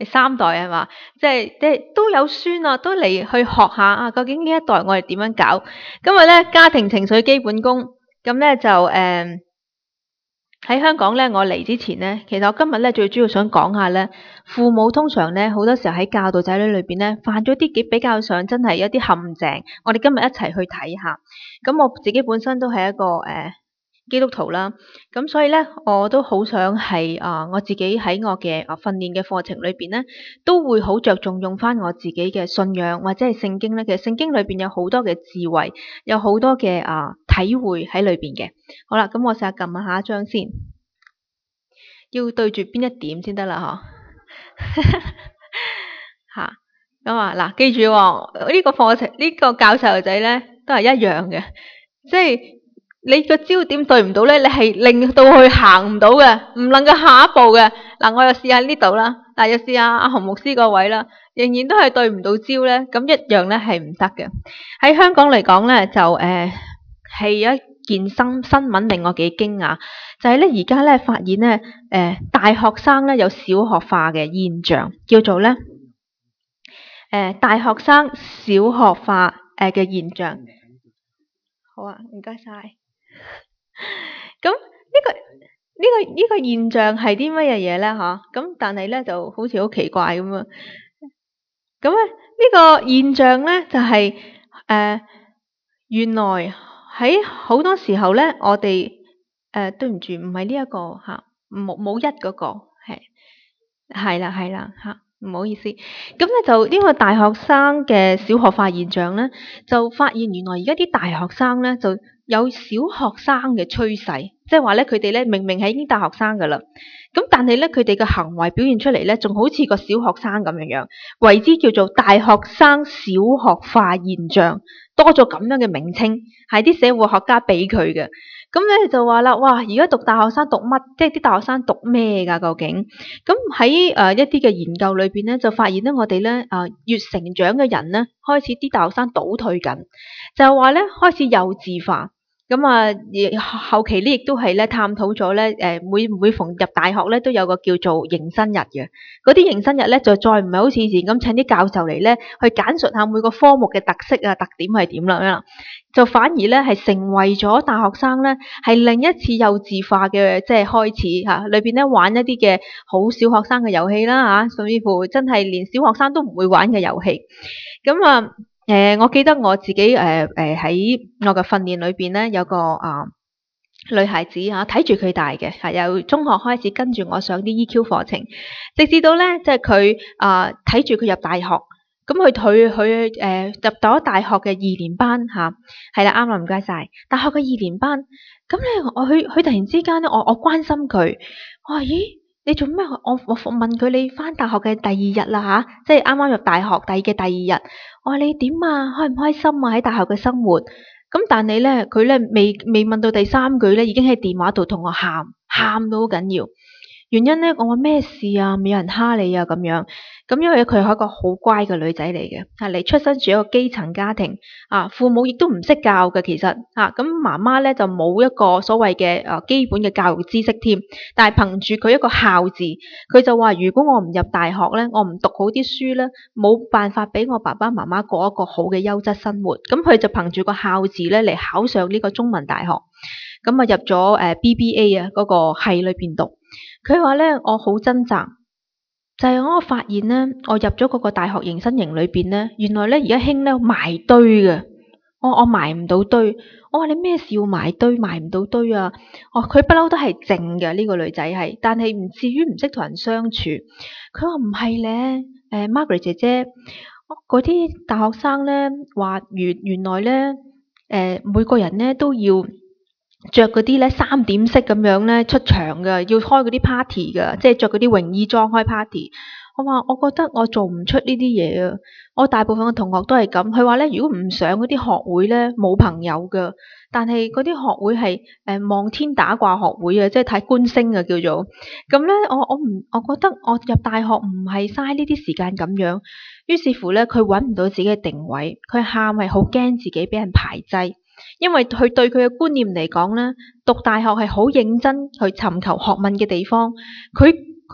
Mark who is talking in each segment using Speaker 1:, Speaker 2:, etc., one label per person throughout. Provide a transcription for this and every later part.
Speaker 1: 三代係嘛？即係都有孫啊，都嚟去學下啊，究竟呢一代我哋點樣搞？今日咧家庭情緒基本功，咁咧就喺香港咧，我嚟之前咧，其實我今日咧最主要想講下咧，父母通常咧好多時候喺教導仔女裏邊咧犯咗啲比較上真係一啲陷阱，我哋今日一齊去睇下。咁我自己本身都係一個基督徒啦，咁所以咧我都好想係我自己喺我嘅訓練嘅課程裏邊咧，都會好着重用翻我自己嘅信仰或者係聖經咧。其實聖經裏邊有好多嘅智慧，有好多嘅體會喺裏邊嘅。好啦，咁我試下撳下一張先，要對住邊一點先得啦，嗬吓咁嗱，記住呢個課程呢個教細路仔咧都係一樣嘅，即係你個焦點對唔到咧，你係令到佢行唔到嘅，唔能夠下一步嘅。嗱，我又試下呢度啦，嗱又試下阿洪牧師個位啦，仍然都係對唔到焦咧，咁一樣咧係唔得嘅。喺香港嚟講咧，就係一件新聞令我幾驚訝，就係咧而家咧發現咧大學生咧有小學化嘅現象，叫做咧大學生小學化嘅現象。好啊，唔該晒。咁呢個現象係啲乜嘢嘢咧？吓，咁但係咧就好似好奇怪咁啊。咁咧呢個現象咧就係原來喺好多時候咧，我哋對唔住，唔係呢一個吓，冇一嗰個係啦吓，唔好意思。咁咧就呢個大學生嘅小學化現象咧，就發現原來而家啲大學生咧就有小學生嘅趨勢，即係話咧佢哋咧明明係已經大學生噶啦，咁但係咧佢哋嘅行為表現出嚟咧，仲好似個小學生咁樣，為之叫做大學生小學化現象，多咗咁樣嘅名稱，係啲社會學家俾佢嘅。咁咧就話啦，哇！而家讀大學生讀乜？即係啲大學生讀咩㗎？究竟？咁喺一啲嘅研究裏邊咧，就發現咧我哋咧越成長嘅人咧，開始啲大學生倒退緊，就係話咧開始幼稚化。咁後期咧亦都係咧探討咗咧每逢入大學咧都有個叫做迎新日嘅，嗰啲迎新日咧就再唔係好似以前咁請啲教授嚟咧去簡述下每個科目嘅特色啊特點係點啦，就反而咧係成為咗大學生咧係另一次幼稚化嘅即係開始嚇，裏邊咧玩一啲嘅好小學生嘅遊戲啦嚇，甚至乎真係連小學生都唔會玩嘅遊戲。咁我記得我自己喺我嘅訓練裏邊咧有個女孩子睇住佢大嘅，由中學開始跟住我上啲 EQ 課程，直至到咧即係佢睇住佢入大學，咁佢入到大學嘅2年班嚇，係啦啱啦，唔該晒。大學嘅2年班，咁咧佢突然之間咧我關心佢，我話咦？你做咩？我問佢你返大學嘅第2日啦吓，即係啱啱入大學第2日。我話你點啊？開唔開心啊？喺大學嘅生活。咁但係咧，佢咧未問到第3句咧，已經喺電話度同我喊到好緊要。原因咧，我話咩事啊？咪有人蝦你啊咁樣。咁因為佢係一個好乖嘅女仔嚟嘅，嚟出身住一個基層家庭父母亦都唔識教嘅其實咁媽媽咧就冇一個所謂嘅基本嘅教育知識添，但係憑住佢一個孝字，佢就話如果我唔入大學咧，我唔讀好啲書咧，冇辦法俾我爸爸媽媽過一個好嘅優質生活。咁佢就憑住個孝字咧嚟考上呢個中文大學，咁入咗BBA 嗰個系裏邊讀。佢話咧我好掙扎。就係我發現咧，我入咗嗰個大學迎新營裏邊咧，原來咧而家興咧埋堆嘅，我埋唔到堆。我話你咩事要埋堆？埋唔到堆啊！佢不嬲都係靜嘅呢個女仔係，但係唔至於唔識同人相處。佢話唔係咧，Margaret 姐姐，嗰啲大學生咧話原來咧每個人咧都要着嗰啲咧3點式咁樣咧出場嘅，要開嗰啲 party 嘅，即係着嗰啲泳衣裝開 party。我話我覺得我做唔出呢啲嘢啊！我大部分嘅同學都係咁。佢話咧，如果唔上嗰啲學會咧，冇朋友㗎。但係嗰啲學會係望天打卦學會啊，即係睇觀星啊叫做。咁咧，我覺得我入大學唔係嘥呢啲時間咁樣。於是乎咧，佢揾唔到自己嘅定位，佢喊係好驚自己俾人排擠。因為佢對佢嘅觀念嚟講咧，讀大學係好認真去尋求學問嘅地方。佢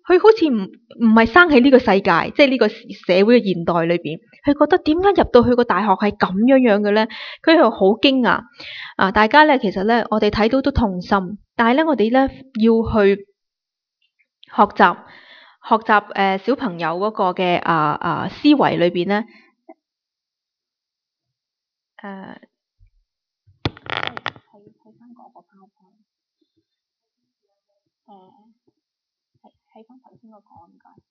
Speaker 1: 佢好似唔係生喺呢個世界，即係呢個社會嘅現代裏邊，佢覺得點解入到去個大學係咁樣嘅咧？佢又好驚訝啊！大家咧其實咧，我哋睇到都痛心，但係咧我哋咧要去學習小朋友嗰個嘅思維裏邊咧睇翻嗰個 PowerPoint，睇翻頭先個講唔該。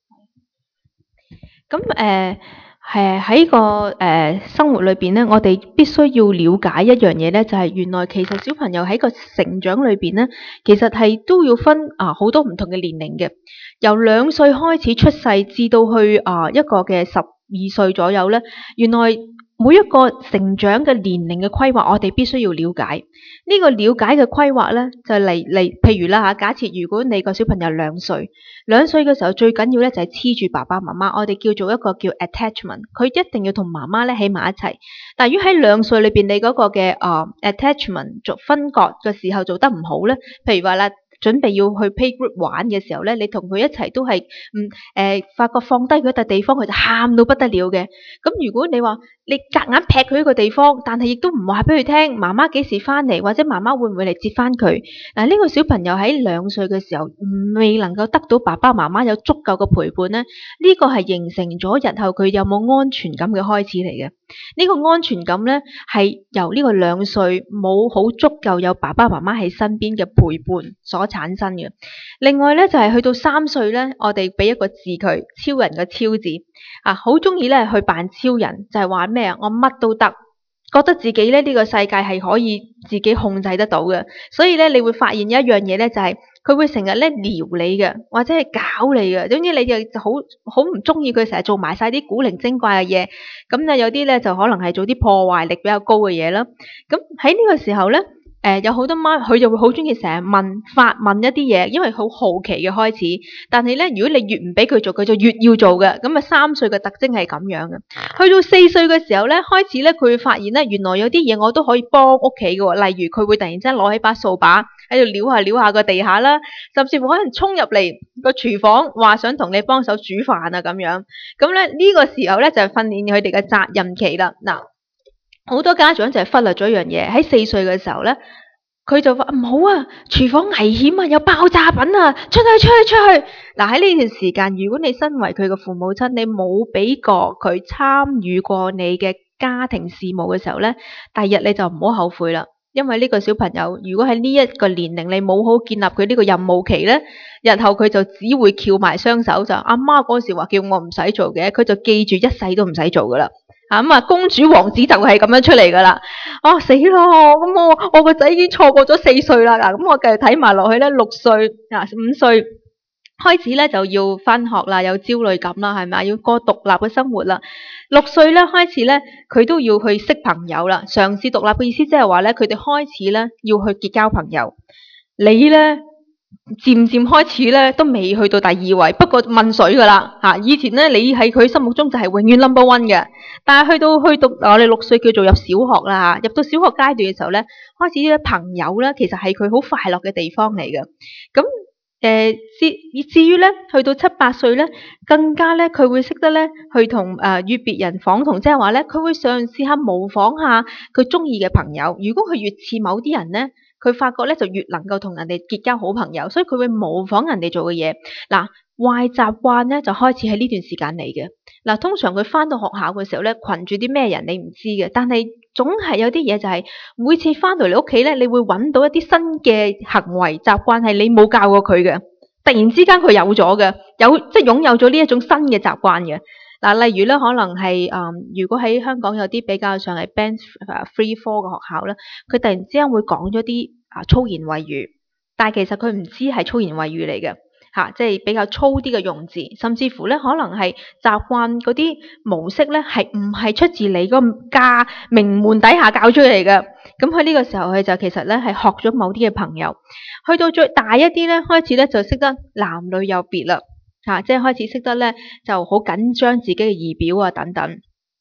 Speaker 1: 咁喺個生活裏邊咧，我哋必須要了解一樣嘢咧，就係原來其實小朋友喺個成長裏邊咧，其實係都要分好多唔同嘅年齡嘅，由2歲開始出世至到去一個嘅12歲左右咧，原來每一個成長嘅年齡嘅規劃，我哋必須要了解。呢個了解嘅規劃咧，就嚟譬如啦假設如果你個小朋友2歲嘅時候，最緊要咧就係黐住爸爸媽媽，我哋叫做一個叫 attachment， 佢一定要同媽媽咧喺埋一齊。但係如果喺2歲裏邊，你嗰個嘅attachment 做分割嘅時候做得唔好咧，譬如話啦，準備要去 playgroup 玩嘅時候咧，你同佢一齊都係發覺放低佢一笪地方，佢就喊到不得了嘅。咁如果你話你夾硬劈佢一個地方，但係亦都唔話俾佢聽媽媽幾時翻嚟，或者媽媽會唔會嚟接翻佢？呢個小朋友喺2歲嘅時候未能夠得到爸爸媽媽有足夠嘅陪伴咧，呢個係形成咗日後佢有冇安全感嘅開始嚟嘅。呢個安全感咧係由呢個2歲冇好足夠有爸爸媽媽喺身邊嘅陪伴所產生嘅。另外咧就係去到3歲咧，我哋俾一個字佢，超人嘅超字好中意咧去扮超人，就係話咩啊？我乜都得，覺得自己咧呢個世界係可以自己控制得到嘅。所以咧你會發現一樣嘢咧，就係佢會成日咧撩你嘅，或者係搞你嘅。總之你就好唔中意佢成日做埋晒啲古靈精怪嘅嘢。咁有啲咧就可能係做啲破壞力比較高嘅嘢啦。咁喺呢個時候咧，有好多媽佢就會好中意成日發問一啲嘢，因為好好奇嘅開始。但係咧，如果你越唔俾佢做，佢就越要做嘅。咁3歲嘅特徵係咁樣嘅。去到4歲嘅時候咧，開始咧佢會發現咧，原來有啲嘢我都可以幫屋企嘅。例如佢會突然之間攞起把掃把喺度撩下個地下啦，甚至乎可能衝入嚟個廚房話想同你幫手煮飯啊咁樣。咁咧呢個時候咧就係訓練佢哋嘅責任期啦。嗱，好多家長就係忽略咗一樣嘢，喺4歲嘅時候咧，佢就話唔好啊，廚房危險啊，有爆炸品啊，出去。嗱，喺呢段時間，如果你身為佢嘅父母親，你冇俾過佢參與過你嘅家庭事務嘅時候咧，第日你就唔好後悔啦。因為呢個小朋友如果喺呢一個年齡你冇好建立佢呢個任務期咧，日後佢就只會翹埋雙手，就阿媽嗰時話叫我唔使做嘅，佢就記住一世都唔使做噶啦。公主王子就係咁樣出嚟噶啦。死咯！咁我個仔已經錯過咗4歲啦。咁我繼續睇埋落去咧，6歲5歲開始咧就要返學啦，有焦慮感啦，係咪？要過獨立嘅生活啦。6歲咧開始咧，佢都要去識朋友啦，嘗試獨立嘅意思即係話咧，佢哋開始咧要去結交朋友。你咧漸漸開始咧都未去到第2位，不過問水噶啦吓。以前咧你喺佢心目中就係永遠 number 1嘅，但係去到我哋6歲叫做入小學啦吓，入到小學階段嘅時候咧，開始啲朋友咧其實係佢好快樂嘅地方嚟嘅。咁至於咧去到7、8歲咧，更加咧佢會識得咧去同與別人仿同，即係話咧佢會嘗試下模仿下佢中意嘅朋友。如果佢越似某啲人咧，佢發覺咧就越能夠同人哋結交好朋友，所以佢會模仿人哋做嘅嘢。嗱，壞習慣咧就開始喺呢段時間嚟嘅。嗱，通常佢翻到學校嘅時候咧，群住啲咩人你唔知嘅，但係總係有啲嘢就係每次翻到嚟屋企咧，你會揾到一啲新嘅行為習慣係你冇教過佢嘅，突然之間佢有咗嘅，即係擁有咗呢一種新嘅習慣嘅。嗱，例如咧，可能係如果喺香港有啲比較上係 Band 3、4嘅學校咧，佢突然之間會講咗啲粗言穢語，但係其實佢唔知係粗言穢語嚟嘅即係比較粗啲嘅用字，甚至乎咧可能係習慣嗰啲模式咧係唔係出自你個家名門底下教出嚟嘅。咁喺呢個時候佢就其實咧係學咗某啲嘅朋友，去到最大一啲咧開始咧就識得男女有別啦。即係開始識得咧就好緊張自己嘅儀表啊等等。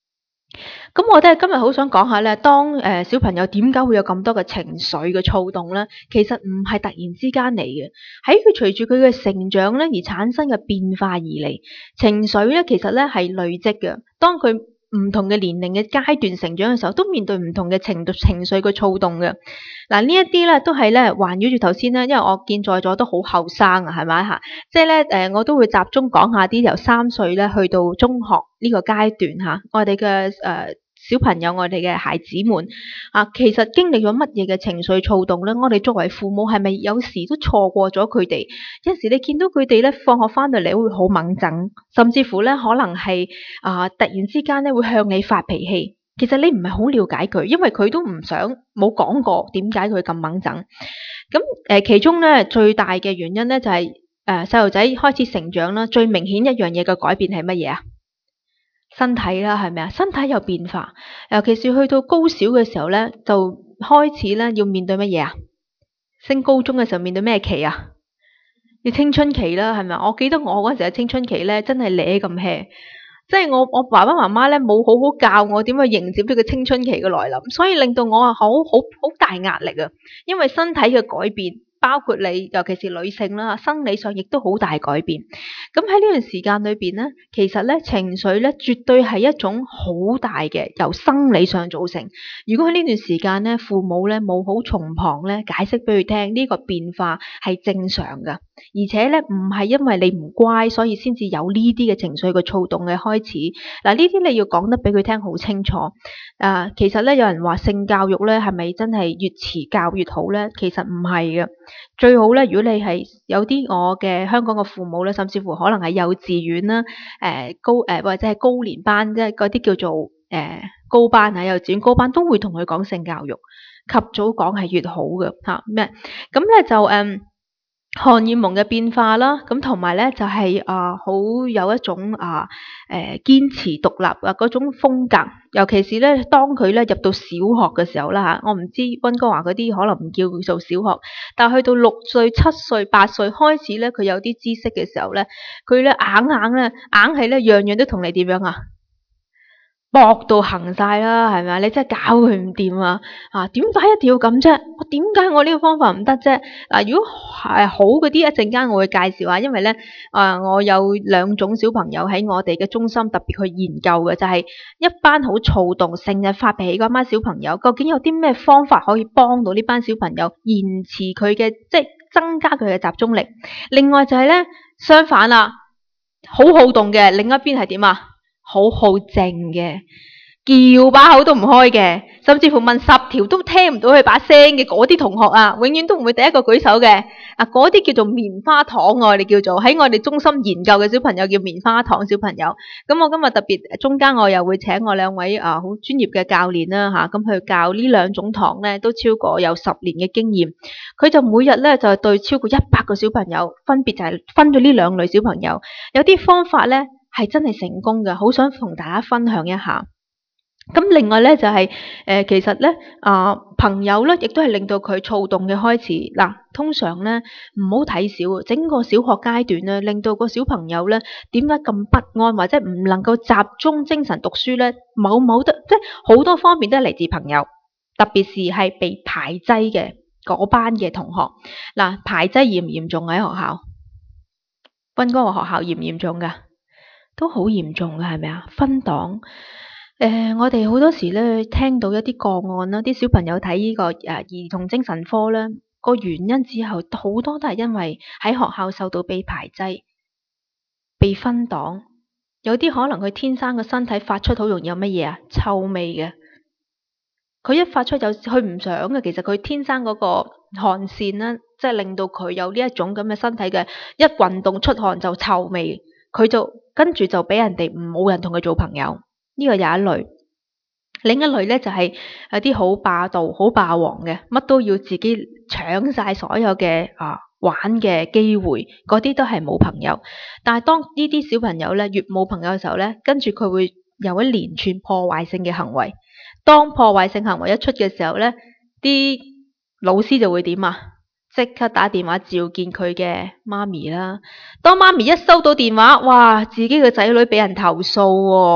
Speaker 1: 咁我今日好想講下咧，當小朋友點解會有咁多嘅情緒嘅躁動咧？其實唔係突然之間嚟嘅，喺佢隨住佢嘅成長咧而產生嘅變化而嚟。情緒咧其實咧係累積嘅，當佢唔同嘅年齡嘅階段成長嘅時候，都面對唔同嘅情緒嘅躁動嘅。嗱，呢一啲咧都係咧環繞住頭先咧，因為我見在座都好後生啊，係咪嚇？即係咧我都會集中講下啲由3歲咧去到中學呢個階段嚇，我哋嘅小朋友，我哋嘅孩子們啊，其實經歷咗乜嘢嘅情緒躁動咧？我哋作為父母係咪有時都錯過咗佢哋？有時你見到佢哋咧放學翻到嚟會好猛憎，甚至乎咧可能係突然之間咧會向你發脾氣。其實你唔係好了解佢，因為佢都唔想冇講過點解佢咁猛憎。咁其中咧最大嘅原因咧就係細路仔開始成長啦，最明顯一樣嘢嘅改變係乜嘢啊？身體啦，係咪啊？身體有變化，尤其是去到高小嘅時候咧，就開始咧要面對乜嘢啊？升高中嘅時候面對咩期啊？要青春期啦，係咪？我記得我嗰陣時嘅青春期咧，真係攣咁 hea，即係我爸爸媽媽咧冇好好教我點去迎接呢個青春期嘅來臨，所以令到我啊好大壓力啊，因為身體嘅改變。包括你，尤其是女性啦，生理上亦都好大改變。咁喺呢段時間裏邊咧，其實咧情緒咧絕對係一種好大嘅由生理上造成。如果喺呢段時間咧，父母咧冇好從旁咧解釋俾佢聽呢個變化係正常噶，而且咧唔係因為你唔乖，所以先至有呢啲嘅情緒嘅躁動嘅開始。嗱，呢啲你要講得俾佢聽好清楚。其實咧有人話性教育咧係咪真係越遲教越好咧？其實唔係嘅。最好咧，如果你係有啲我嘅香港嘅父母咧，甚至乎可能係幼稚園啦、或者係高年班，即係嗰啲叫做高班啊，幼稚園高班都會同佢講性教育，及早講係越好嘅嚇咩？咁咧就荷爾蒙嘅變化啦，咁同埋咧就係好有一種堅持獨立啊嗰種風格，尤其是咧當佢咧入到小學嘅時候啦嚇，我唔知溫哥華嗰啲可能唔叫佢做小學，但係去到6歲、7歲、8歲開始咧，佢有啲知識嘅時候咧，佢咧硬係咧樣樣都同你點樣啊？搏到行晒啦，係咪啊？你真係搞佢唔掂啊！點解一定要咁啫？點解我呢個方法唔得啫？如果係好嗰啲，一陣間我會介紹下，因為咧我有2種小朋友喺我哋嘅中心特別去研究嘅，就係一班好躁動、成日發脾氣嗰班小朋友，究竟有啲咩方法可以幫到呢班小朋友延遲佢嘅，即係增加佢嘅集中力？另外就係咧相反啦，好好動嘅，另一邊係點啊？好好靜嘅，叫把口都唔開嘅，甚至乎問10條都聽唔到佢把聲嘅嗰啲同學啊，永遠都唔會第一個舉手嘅。嗰啲叫做棉花糖，我哋叫做喺我哋中心研究嘅小朋友叫棉花糖小朋友。咁我今日特別中間我又會請我2位好專業嘅教練啦嚇，咁去教呢2種堂咧都超過有10年嘅經驗。佢就每日咧就對超過100個小朋友，分別就係分咗呢2類小朋友，有啲方法咧係真係成功嘅，好想同大家分享一下。咁另外咧就係其實咧朋友咧亦都係令到佢躁動嘅開始。通常咧唔好睇小整個小學階段咧，令到個小朋友咧點解咁不安或者唔能夠集中精神讀書咧？某得即係好多方面都係嚟自朋友，特別是係被排擠嘅嗰班嘅同學。排擠嚴唔嚴重喺學校？溫哥華學校嚴唔嚴重㗎？都好嚴重㗎，係咪啊？分黨。我哋好多時咧聽到一啲個案啦，啲小朋友睇呢個兒童精神科咧，個原因之後好多都係因為喺學校受到被排擠、被分黨，有啲可能佢天生個身體發出好容易有乜嘢啊？臭味嘅，佢一發出有佢唔想嘅，其實佢天生嗰個汗腺咧，即係令到佢有呢一種咁嘅身體嘅一運動出汗就臭味，佢就跟住就俾人哋冇人同佢做朋友。呢個有一類，另一類咧就係有啲好霸道、好霸王嘅，乜都要自己搶晒所有嘅玩嘅機會，嗰啲都係冇朋友。但係當呢啲小朋友咧越冇朋友嘅時候咧，跟住佢會有一連串破壞性嘅行為。當破壞性行為一出嘅時候咧，啲老師就會點啊？即刻打電話召見佢嘅媽咪啦。當媽咪一收到電話，哇！自己嘅仔女俾人投訴喎。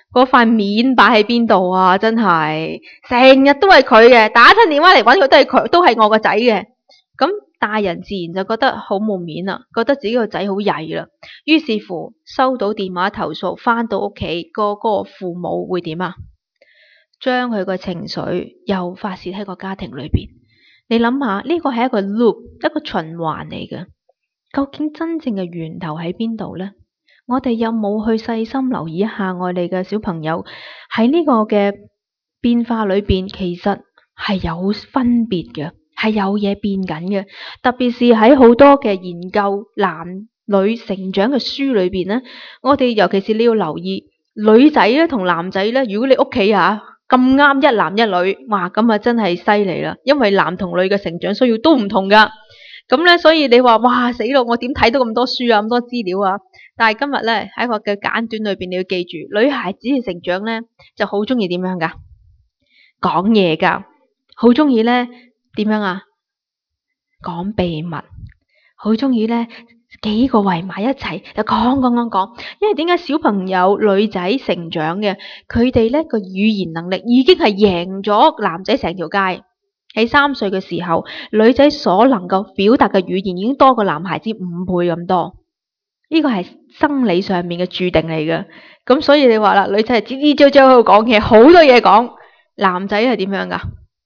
Speaker 1: 嗰塊面擺喺邊度啊？真係成日都係佢嘅，打親電話嚟搵佢都係我個仔嘅。咁大人自然就覺得好冇面啦，覺得自己個仔好曳啦。於是乎收到電話投訴，翻到屋企嗰個父母會點啊？將佢個情緒又發洩喺個家庭裏邊。你諗下，呢個係一個 loop， 一個循環嚟嘅。究竟真正嘅源頭喺邊度呢？我哋有冇去細心留意一下我哋嘅小朋友喺呢個嘅變化裏邊，其實係有分別嘅，係有嘢變緊嘅。特別是喺好多嘅研究男女成長嘅書裏邊呢，我哋尤其是你要留意女仔咧同男仔咧，如果你屋企咁啱一男一女，哇咁啊真係犀利啦！因為男同女嘅成長需要都唔同噶。咁咧，所以你話哇死咯，我點睇到咁多書啊，咁多資料啊？但係今日咧喺個嘅簡短裏邊，你要記住，女孩子嘅成長咧就好中意點樣噶？講嘢噶，好中意咧點樣啊？講秘密，好中意咧幾個圍埋一齊就講。因為點解小朋友女仔成長嘅，佢哋咧個語言能力已經係贏咗男仔成條街。喺3歲嘅時候，女仔所能夠表達嘅語言已經多過男孩子5倍咁多，呢個係生理上面嘅注定嚟嘅。咁所以你話啦，女仔係吱吱喳喳喺度講嘢，好多嘢講。男仔係點樣噶？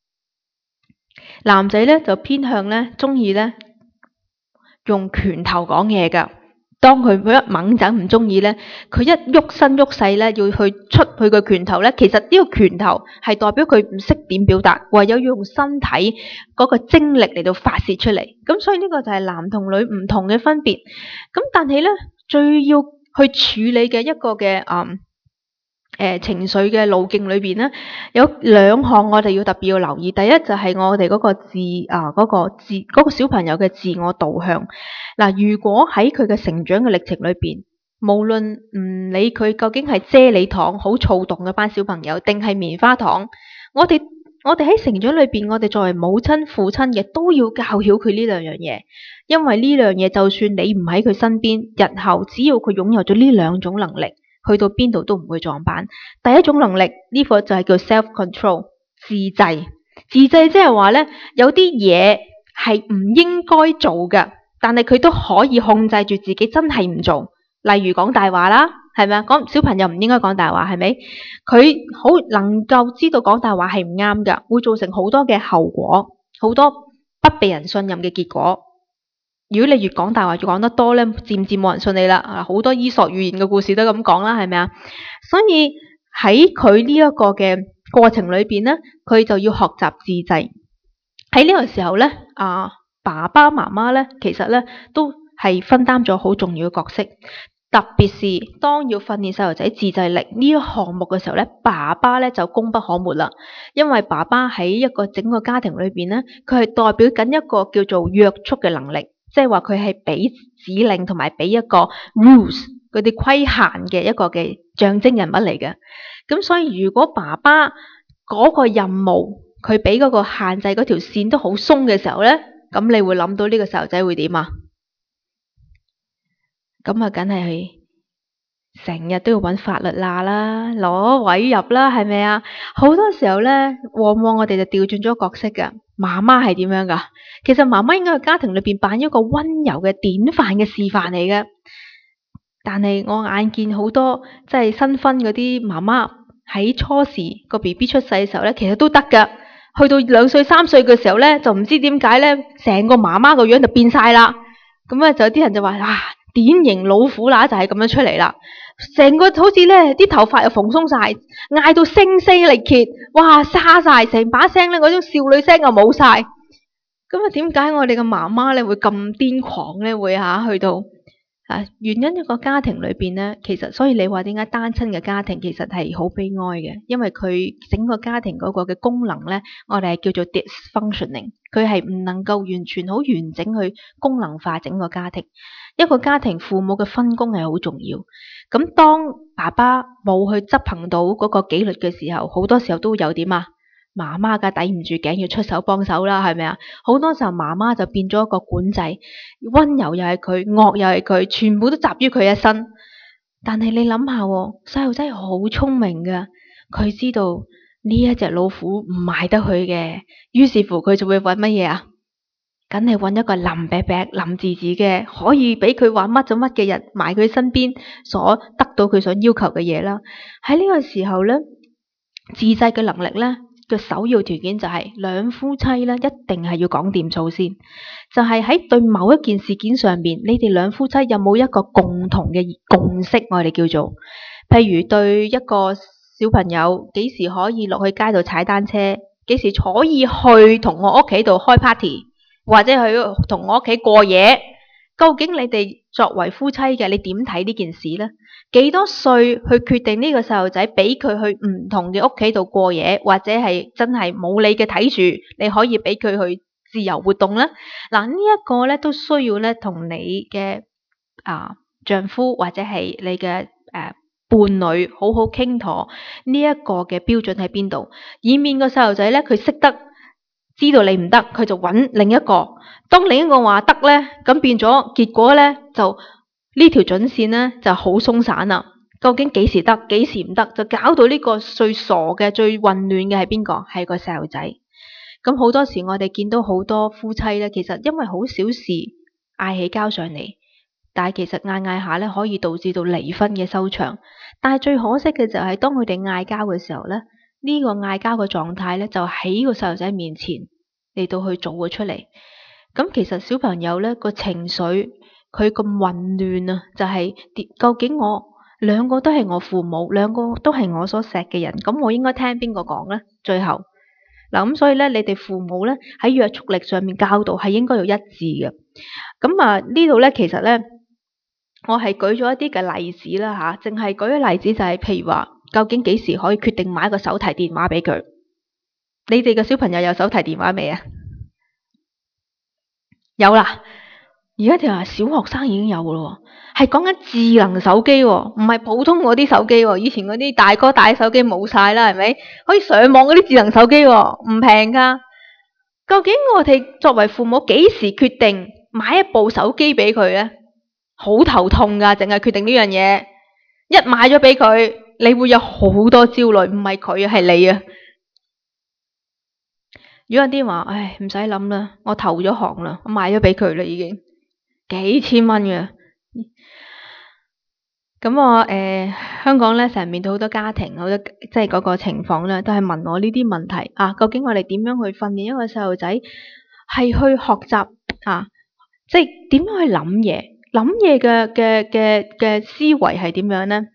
Speaker 1: 男仔咧就偏向咧中意咧用拳頭講嘢噶。當佢一猛陣唔中意咧，佢一喐身喐勢咧，要去出佢個拳頭咧，其實呢個拳頭係代表佢唔識點表達，唯有要用身體嗰個精力嚟到發洩出嚟。咁所以呢個就係男同女唔同嘅分別。咁但係咧，最要去處理嘅一個嘅情緒嘅路徑裏邊咧，有2項我哋要特別要留意。第一就係我哋嗰個小朋友嘅自我導向。嗱，如果喺佢嘅成長嘅歷程裏邊，無論唔理佢究竟係啫喱糖好躁動嘅班小朋友，定係棉花糖，我哋喺成長裏邊，我哋作為母親父親嘅都要教曉佢呢2樣嘢，因為呢2樣嘢就算你唔喺佢身邊，日後只要佢擁有咗呢2種能力，去到邊度都唔會撞板。第一種能力呢個就係叫 self-control 自制。自制即係話咧，有啲嘢係唔應該做嘅，但係佢都可以控制住自己真係唔做。例如講大話啦，係咪啊？講小朋友唔應該講大話，係咪？佢好能夠知道講大話係唔啱㗎，會造成好多嘅後果，好多不被人信任嘅結果。如果你越講大話越講得多咧，漸漸冇人信你啦。好多伊索寓言嘅故事都咁講啦，係咪啊？所以喺佢呢一個嘅過程裏邊咧，佢就要學習自制。喺呢個時候咧，爸爸媽媽咧，其實咧都係分擔咗好重要嘅角色。特別是當要訓練細路仔自制力呢一項目嘅時候咧，爸爸咧就功不可沒啦。因為爸爸喺一個整個家庭裏邊咧，佢係代表緊一個叫做約束嘅能力，即係話佢係俾指令同埋俾一個 rules 嗰啲規限嘅一個嘅象徵人物嚟嘅。咁所以如果爸爸嗰個任務佢俾嗰個限制嗰條線都好鬆嘅時候咧，咁你會諗到呢個細路仔會點啊？咁啊，梗係成日都要揾法律罅啦，攞位入啦，係咪啊？好多時候咧，往往我哋就調轉咗角色噶。媽媽係點樣噶？其實媽媽應該喺家庭裏邊扮一個溫柔嘅典範嘅示範嚟嘅。但係我眼見好多即係新婚嗰啲媽媽喺初時個 BB 出世嘅時候咧，其實都得噶。去到2歲3歲嘅時候咧，就唔知點解咧，成個媽媽個樣就變晒啦。咁咧就有啲人就話典型老虎乸就係咁樣出嚟啦，成個好似咧啲頭髮又蓬鬆晒，嗌到聲嘶力竭，哇沙晒，成把聲咧嗰種少女聲又冇晒。咁啊，點解我哋嘅媽媽咧會咁癲狂咧？會去到原因一個家庭裏邊咧，其實所以你話點解單親嘅家庭其實係好悲哀嘅，因為佢整個家庭嗰個嘅功能咧，我哋係叫做 dysfunctioning， 佢係唔能夠完全好完整去功能化整個家庭。一個家庭父母嘅分工係好重要。咁當爸爸冇去執行到嗰個紀律嘅時候，好多時候都有點啊，媽媽嘅抵唔住頸要出手幫手啦，係咪啊？好多時候媽媽就變咗一個管制，溫柔又係佢，惡又係佢，全部都集於佢一身。 但係你諗下喎，細路仔好聰明㗎，佢知道呢一隻老虎唔賣得佢嘅，於是乎佢就會揾乜嘢啊？梗係揾一個腍啤啤、腍滋滋嘅，可以俾佢話乜就乜嘅人埋佢身邊，所得到佢想要求嘅嘢啦。喺呢個時候咧，自制嘅能力咧嘅首要條件就係兩夫妻咧一定係要講掂數先，就係喺對某一件事件上面，你哋兩夫妻有冇一個共同嘅共識？我哋叫做，譬如對一個小朋友幾時可以落去街度踩單車，幾時可以去同我屋企度開 party。或者去同我屋企過夜，究竟你哋作為夫妻嘅，你點睇呢件事呢？幾多歲去決定呢個細路仔俾佢去唔同嘅屋企度過夜，或者係真係冇你嘅睇住，你可以俾佢去自由活動呢？嗱，呢一個咧都需要咧同你嘅丈夫或者係你嘅伴侶好好傾妥呢一個嘅標準喺邊度，以免個細路仔咧佢識得。知道你唔得，佢就揾另一個。當另一個話得咧，咁變咗結果咧，就呢條準線咧就好鬆散啦。究竟幾時得，幾時唔得，就搞到呢個最傻嘅、最混亂嘅係邊個？係個細路仔。咁好多時我哋見到好多夫妻咧，其實因為好小事嗌起交上嚟，但係其實嗌下咧可以導致到離婚嘅收場。但係最可惜嘅就係當佢哋嗌交嘅時候咧。呢個嗌交嘅狀態咧，就喺個細路仔面前嚟到去做咗出嚟。咁其實小朋友咧個情緒佢咁混亂啊，就係究竟我兩個都係我父母，兩個都係我所錫嘅人，咁我應該聽邊個講咧？最後嗱咁，所以咧你哋父母咧喺約束力上面教導係應該要一致嘅。咁呢度咧其實咧，我係舉咗一啲嘅例子啦吓，淨係舉個例子就係譬如話。究竟幾時可以決定買一個手提電話俾佢？你哋嘅小朋友有手提電話未啊？有啦，而家就話小學生已經有咯，係講緊智能手機，唔係普通嗰啲手機。以前嗰啲大哥大手機冇晒啦，係咪？可以上網嗰啲智能手機，唔平噶。究竟我哋作為父母幾時決定買一部手機俾佢咧？好頭痛噶，淨係決定呢樣嘢，一買咗俾佢。你會有好多焦慮，唔係佢係你啊！如果有啲話，唉，唔使諗啦，我投咗行啦，我買咗俾佢啦，已經幾千蚊嘅。咁我香港咧成日面對好多家庭，好多即係嗰個情況咧，都係問我呢啲問題啊。究竟我哋點樣去訓練一個細路仔係去學習啊？即係點樣去諗嘢？諗嘢嘅思維係點樣咧？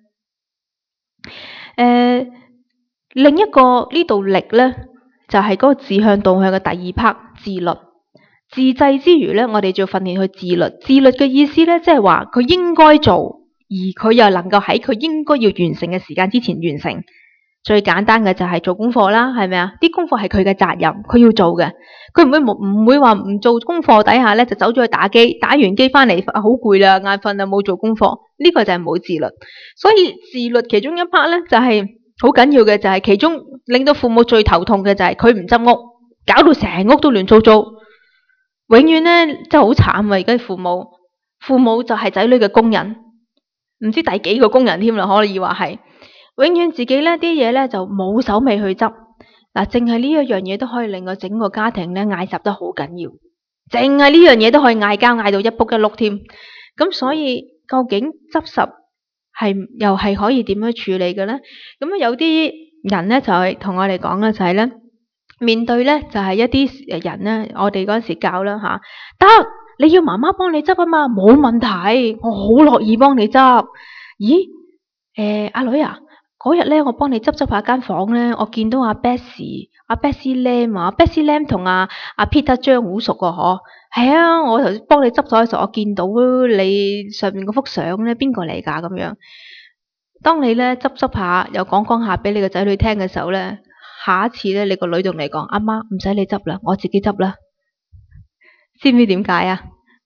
Speaker 1: 另一個呢度力咧，就係嗰個志向導向嘅第二 part 自律。自制之餘咧，我哋就要訓練佢自律。自律嘅意思咧，即係話佢應該做，而佢又能夠喺佢應該要完成嘅時間之前完成。最簡單嘅就係做功課啦，係咪啊？啲功課係佢嘅責任，佢要做嘅。佢唔會話唔做功課底下咧就走咗去打機，打完機翻嚟好攰啦，眼瞓啦，冇做功課。呢個就係冇自律。所以自律其中一 part 咧就係好緊要嘅，就係其中令到父母最頭痛嘅就係佢唔執屋，搞到成屋都亂糟糟。永遠咧真係好慘啊！而家父母就係仔女嘅工人，唔知第幾個工人添啦，可以話係。永遠自己咧啲嘢咧就冇手尾去執。嗱，淨係呢一樣嘢都可以令到整個家庭咧嗌雜得好緊要，淨係呢樣嘢都可以嗌交，嗌到一仆一碌添。咁所以究竟執拾又係可以點樣處理嘅咧？咁有啲人咧就係同我哋講嘅就係咧，面對咧就係一啲人咧，我哋嗰時教啦吓，得你要媽媽幫你執啊嘛，冇問題，我好樂意幫你執。咦，阿女啊？嗰日咧，我幫你執下間房咧，我見到阿 Bessie Lam 同阿 Peter 張好熟啊，嗬？係啊，我頭先幫你執咗嘅時候，我見到你上面嗰幅相咧，邊個嚟㗎？咁樣，當你咧執下，又講下俾你個仔女聽嘅時候咧，下一次咧，你個女同你講：阿媽唔使你執啦，我自己執啦。知唔知點解啊？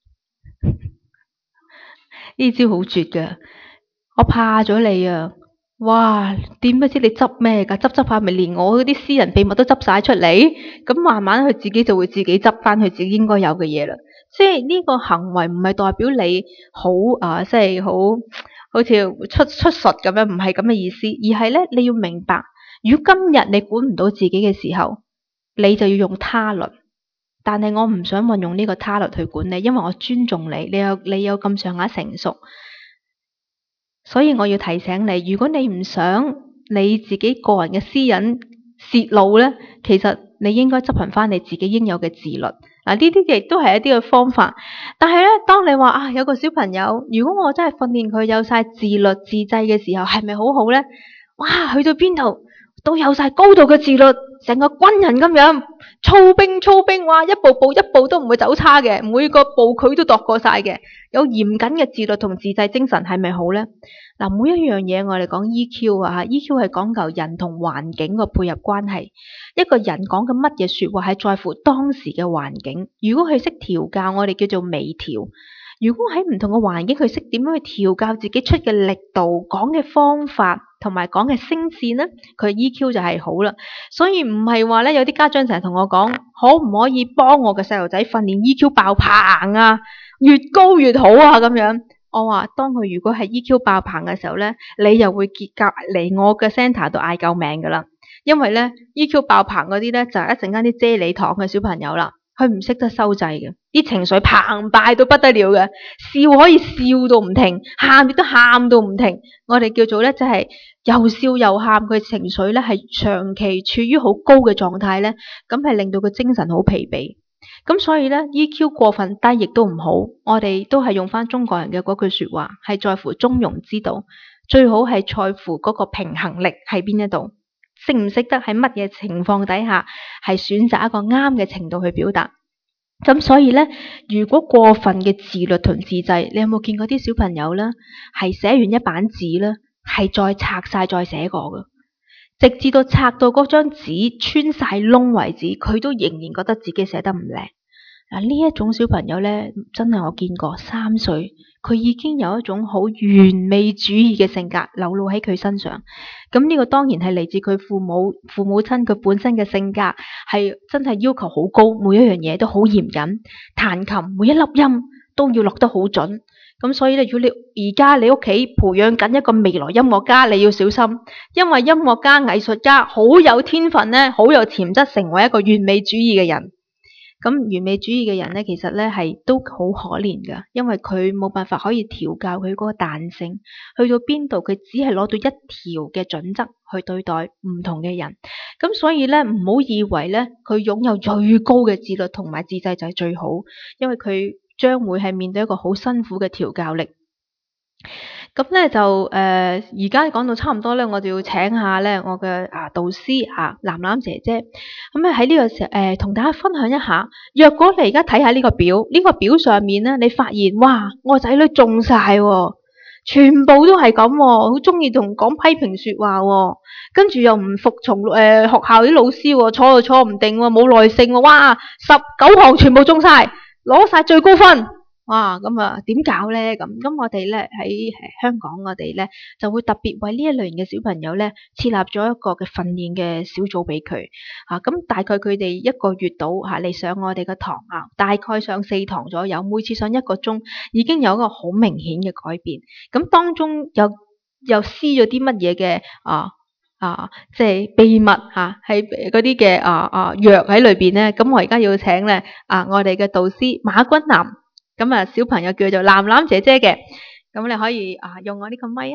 Speaker 1: 呢招好絕㗎，我怕咗你啊！哇！點不知你執咩㗎？執下咪連我嗰啲私人秘密都執晒出嚟，咁慢慢佢自己就會自己執翻佢自己應該有嘅嘢啦。即係呢個行為唔係代表你好即係好好似出術咁樣，唔係咁嘅意思，而係咧你要明白，如果今日你管唔到自己嘅時候，你就要用他律。但係我唔想運用呢個他律去管你，因為我尊重你，你有咁上下成熟，所以我要提醒你，如果你唔想你自己個人嘅私隱泄露咧，其實你應該執行翻你自己應有嘅自律。嗱，呢啲亦都係一啲嘅方法。但係咧，當你話有個小朋友，如果我真係訓練佢有晒自律自制嘅時候，係咪好好咧？哇，去到邊度都有晒高度嘅自律，成個軍人咁樣操兵，哇，一步都唔會走差嘅，每個步佢都度過晒嘅，有嚴謹嘅自律同自制精神，係咪好咧？嗱，每一樣嘢我哋講 EQ 啊，EQ 係講求人同環境個配合關係。一個人講嘅乜嘢說話係在乎當時嘅環境。如果佢識調教，我哋叫做微調。如果喺唔同嘅環境，佢識點樣去調教自己出嘅力度、講嘅方法同埋講嘅聲線咧，佢 EQ 就係好啦。所以唔係話咧，有啲家長成日同我講，可唔可以幫我嘅細路仔訓練 EQ 爆棚啊？越高越好啊咁樣。我話當佢如果係 EQ 爆棚嘅時候咧，你又會結夾嚟我嘅 centre 度嗌救命噶啦。因為咧 EQ 爆棚嗰啲咧就係一陣間啲啫喱糖嘅小朋友啦，佢唔識得收掣嘅，啲情緒澎湃到不得了嘅，笑可以笑到唔停，喊亦都喊到唔停。我哋叫做咧就係又笑又喊，佢情緒咧係長期處於好高嘅狀態咧，咁係令到佢精神好疲憊。咁所以咧 EQ 過分低亦都唔好，我哋都係用翻中國人嘅嗰句說話，係在乎中庸之道，最好係在乎嗰個平衡力喺邊一度。識唔識得喺乜嘢情況底下係選擇一個啱嘅程度去表達。咁所以咧，如果過分嘅自律同自制，你有冇見過啲小朋友咧係寫完一版紙咧係再拆晒再寫過嘅，直至到拆到嗰張紙穿晒窿為止，佢都仍然覺得自己寫得唔靚。嗱，呢一種小朋友咧，真係我見過3歲，佢已經有一種好完美主義嘅性格流露喺佢身上。咁呢個當然係嚟自佢父母親佢本身嘅性格，係真係要求好高，每一樣嘢都好嚴謹。彈琴每一粒音都要落得好準。咁所以咧，如果你而家你屋企培養緊一個未來音樂家，你要小心，因為音樂家、藝術家好有天分咧，好有潛質成為一個完美主義嘅人。咁完美主義嘅人咧，其實咧係都好可憐噶，因為佢冇辦法可以調教佢嗰個彈性，去到邊度佢只係攞到一條嘅準則去對待唔同嘅人。咁所以咧，唔好以為咧佢擁有最高嘅自律同埋自制就係最好，因為佢將會係面對一個好辛苦嘅調教力。咁咧就而家講到差唔多咧，我就要請下咧我嘅導師藍藍姐姐。咁咧喺呢個時候同大家分享一下，若果你而家睇下呢個表，呢個表上面咧，你發現哇，我仔女中晒喎，全部都係咁喎，好中意同講批評說話喎，跟住又唔服從學校啲老師喎，坐又坐唔定喎，冇耐性喎，哇，19項全部中晒，攞晒最高分。哇，咁點搞咧？咁我哋咧喺香港，我哋咧就會特別為呢一類型嘅小朋友咧設立咗一個嘅訓練嘅小組俾佢。咁大概佢哋1個月到嚟上我哋嘅堂大概上4堂左右，每次上1個鐘，已經有一個好明顯嘅改變。咁當中又施咗啲乜嘢嘅即係秘密喺嗰啲嘅藥喺裏邊咧？咁我而家要請咧我哋嘅導師馬君南。咁小朋友叫做藍藍姐姐嘅，咁你可以用我呢個咪啊。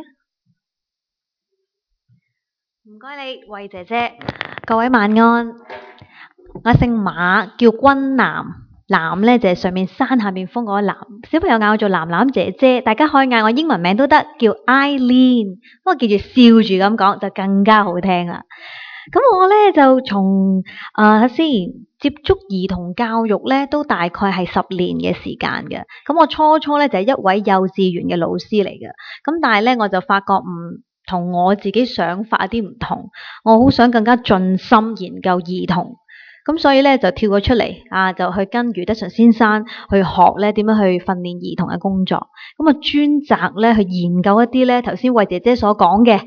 Speaker 2: 唔該你，慧姐姐，各位晚安。我姓馬，叫君南，南咧就係上面山下面風嗰個南。小朋友嗌我做藍藍姐姐，大家可以嗌我英文名都得，叫 Eileen。不過記住笑住咁講就更加好聽啦。咁我咧就從先接觸兒童教育咧，都大概係10年嘅時間嘅。咁我初咧就係一位幼稚園嘅老師嚟嘅。咁但係咧我就發覺唔同我自己想法有啲唔同，我好想更加盡心研究兒童。咁所以咧就跳咗出嚟就去跟余德純先生去學咧點樣去訓練兒童嘅工作。咁專責咧去研究一啲咧頭先慧姐姐所講嘅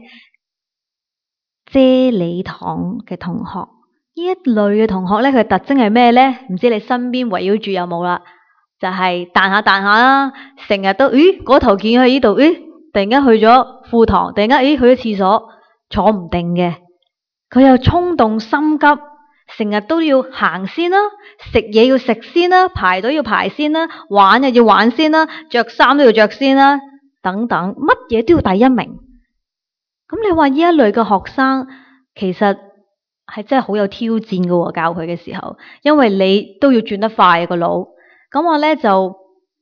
Speaker 2: 啫喱糖嘅同學，呢一類嘅同學咧，佢嘅特徵係咩咧？唔知你身邊圍繞住有冇啦？就係彈下啦，成日都嗰頭見佢呢度， 突然間去咗褲堂，突然間去咗廁所，坐唔定嘅。佢又衝動心急，成日都要行先啦，食嘢要食先啦，排隊要排先啦，玩又要玩先啦，着衫都要着先啦，等等，乜嘢都要第一名。咁你話呢一類嘅學生，其實係真係好有挑戰嘅喎，教佢嘅時候，因為你都要轉得快個腦。咁我咧就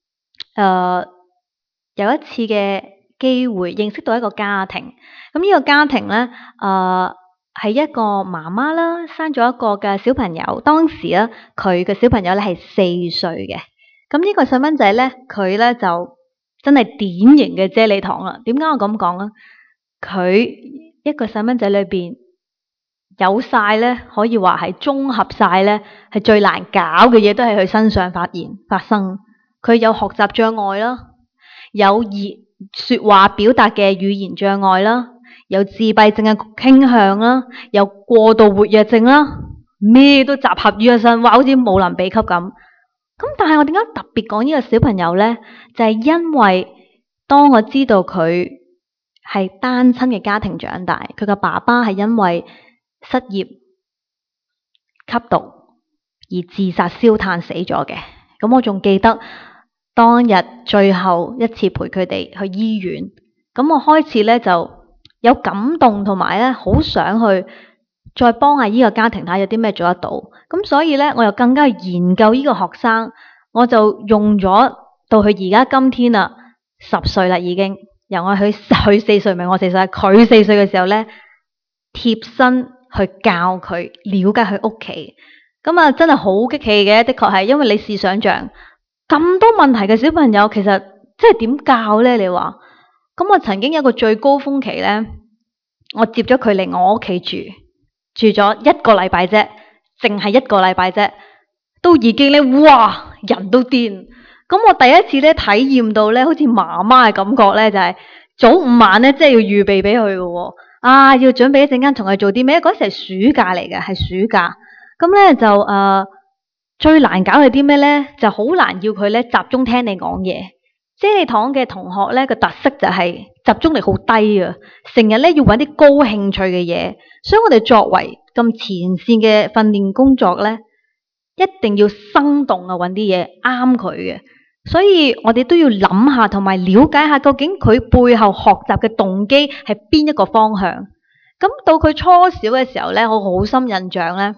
Speaker 2: 有一次嘅機會認識到一個家庭。咁呢個家庭咧係一個媽媽啦，生咗一個嘅小朋友。當時咧佢嘅小朋友咧係4歲嘅。咁呢個細蚊仔咧，佢咧就真係典型嘅啫喱糖啦。點解我咁講咧？佢一個細蚊仔裏邊有晒咧，可以話係綜合晒咧，係最難搞嘅嘢都喺佢身上發生。佢有學習障礙啦，有說話表達嘅語言障礙啦，有自閉症嘅傾向啦，有過度活躍症啦，咩都集合於一身，哇！好似武林秘笈咁。咁但係我點解特別講呢個小朋友咧？就係因為當我知道佢係單親嘅家庭長大，佢嘅爸爸係因為失業、吸毒而自殺燒炭死咗嘅。咁我仲記得當日最後一次陪佢哋去醫院，咁我開始咧就有感動，同埋咧好想去再幫下呢個家庭睇下有啲咩做得到。咁所以咧我又更加研究呢個學生，我就用咗到佢而家今天啦，10歲啦已經。由我佢4歲，唔係我4歲，佢4歲嘅時候咧，貼身去教佢了解佢屋企。咁啊真係好激氣嘅，的確係，因為你試想像咁多問題嘅小朋友，其實即係點教咧？你話咁我曾經有個最高峰期咧，我接咗佢嚟我屋企住咗1個禮拜啫，淨係1個禮拜啫，都已經咧哇人都癲。咁我第一次咧體驗到咧，好似媽媽嘅感覺咧，就係早午晚咧，即係要預備俾佢嘅喎。要準備一陣間同佢做啲咩？嗰時係暑假嚟嘅，係暑假。咁咧就最難搞係啲咩咧？就好難要佢咧集中聽你講嘢。啫喱糖嘅同學咧個特色就係集中力好低啊，成日咧要揾啲高興趣嘅嘢。所以我哋作為咁前線嘅訓練工作咧，一定要生動啊，揾啲嘢啱佢嘅。所以我哋都要諗下，同埋了解下究竟佢背後學習嘅動機係邊一個方向。咁到佢初小嘅時候咧，我好深印象咧，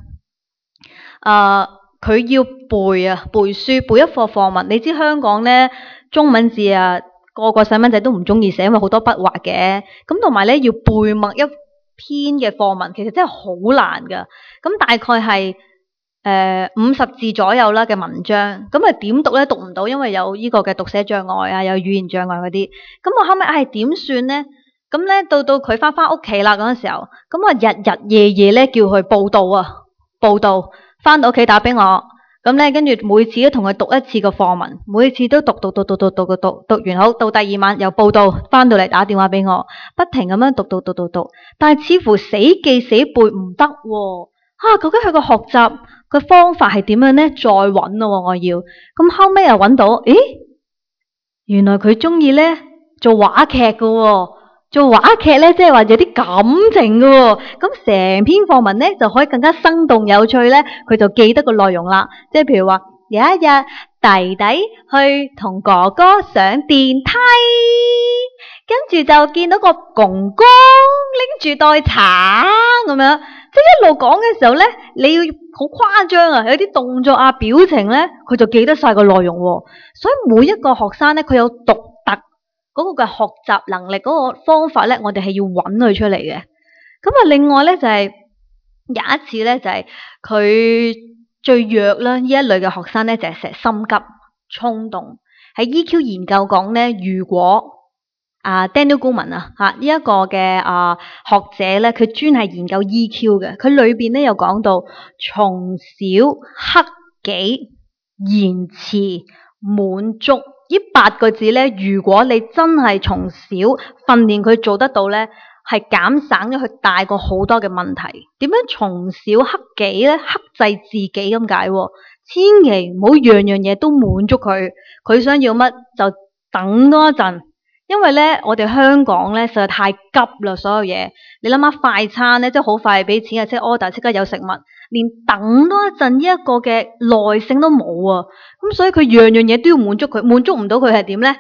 Speaker 2: 佢要背書，背一課課文。你知香港咧中文字個個細蚊仔都唔中意寫，因為好多筆畫嘅。咁同埋咧要背默一篇嘅課文，其實真係好難噶。咁大概係50字左右啦嘅文章，咁點讀咧讀唔到，因為有呢個嘅讀寫障礙有語言障礙嗰啲。咁我後尾點算咧？咁咧到佢翻屋企啦嗰陣時候，咁我日日夜夜咧叫佢報到，翻到屋企打俾我。咁咧跟住每次都同佢讀一次個課文，每次都讀完好，到第二晚又報到，翻到嚟打電話俾我，不停咁樣讀，但係似乎死記死背唔得喎。究竟佢個學習嘅方法係點樣咧？再揾咯，我要。咁後尾又揾到，原來佢中意咧做話劇嘅喎。做話劇咧，即係話有啲感情嘅喎。咁成篇課文咧就可以更加生動有趣咧，佢就記得個內容啦。即係譬如話，有一日弟弟去同哥哥上電梯，跟住就見到個公公拎住袋橙咁樣。即係一路講嘅時候咧，你要好誇張啊，有啲動作表情咧，佢就記得晒個內容喎。所以每一個學生咧，佢有獨特嗰個嘅學習能力嗰個方法咧，我哋係要揾佢出嚟嘅。咁另外咧就係有一次咧，就係佢最弱啦，呢一類嘅學生咧就係成日心急衝動。喺 EQ 研究講咧，如果Daniel Goleman 呢一個嘅學者咧，佢專係研究 EQ 嘅。佢裏邊咧有講到從小克己延遲滿足呢8個字咧，如果你真係從小訓練佢做得到咧，係減省咗佢大過好多嘅問題。點樣從小克己咧？克制自己咁解，千祈唔好樣樣嘢都滿足佢。佢想要乜就等多一陣。 因為咧我哋香港咧實在太急啦，所有嘢你諗下快餐咧，即係好快俾錢啊，即係 order 即刻有食物，連等多一陣呢一個嘅耐性都冇啊！咁所以佢樣樣嘢都要滿足佢，滿足唔到佢係點咧？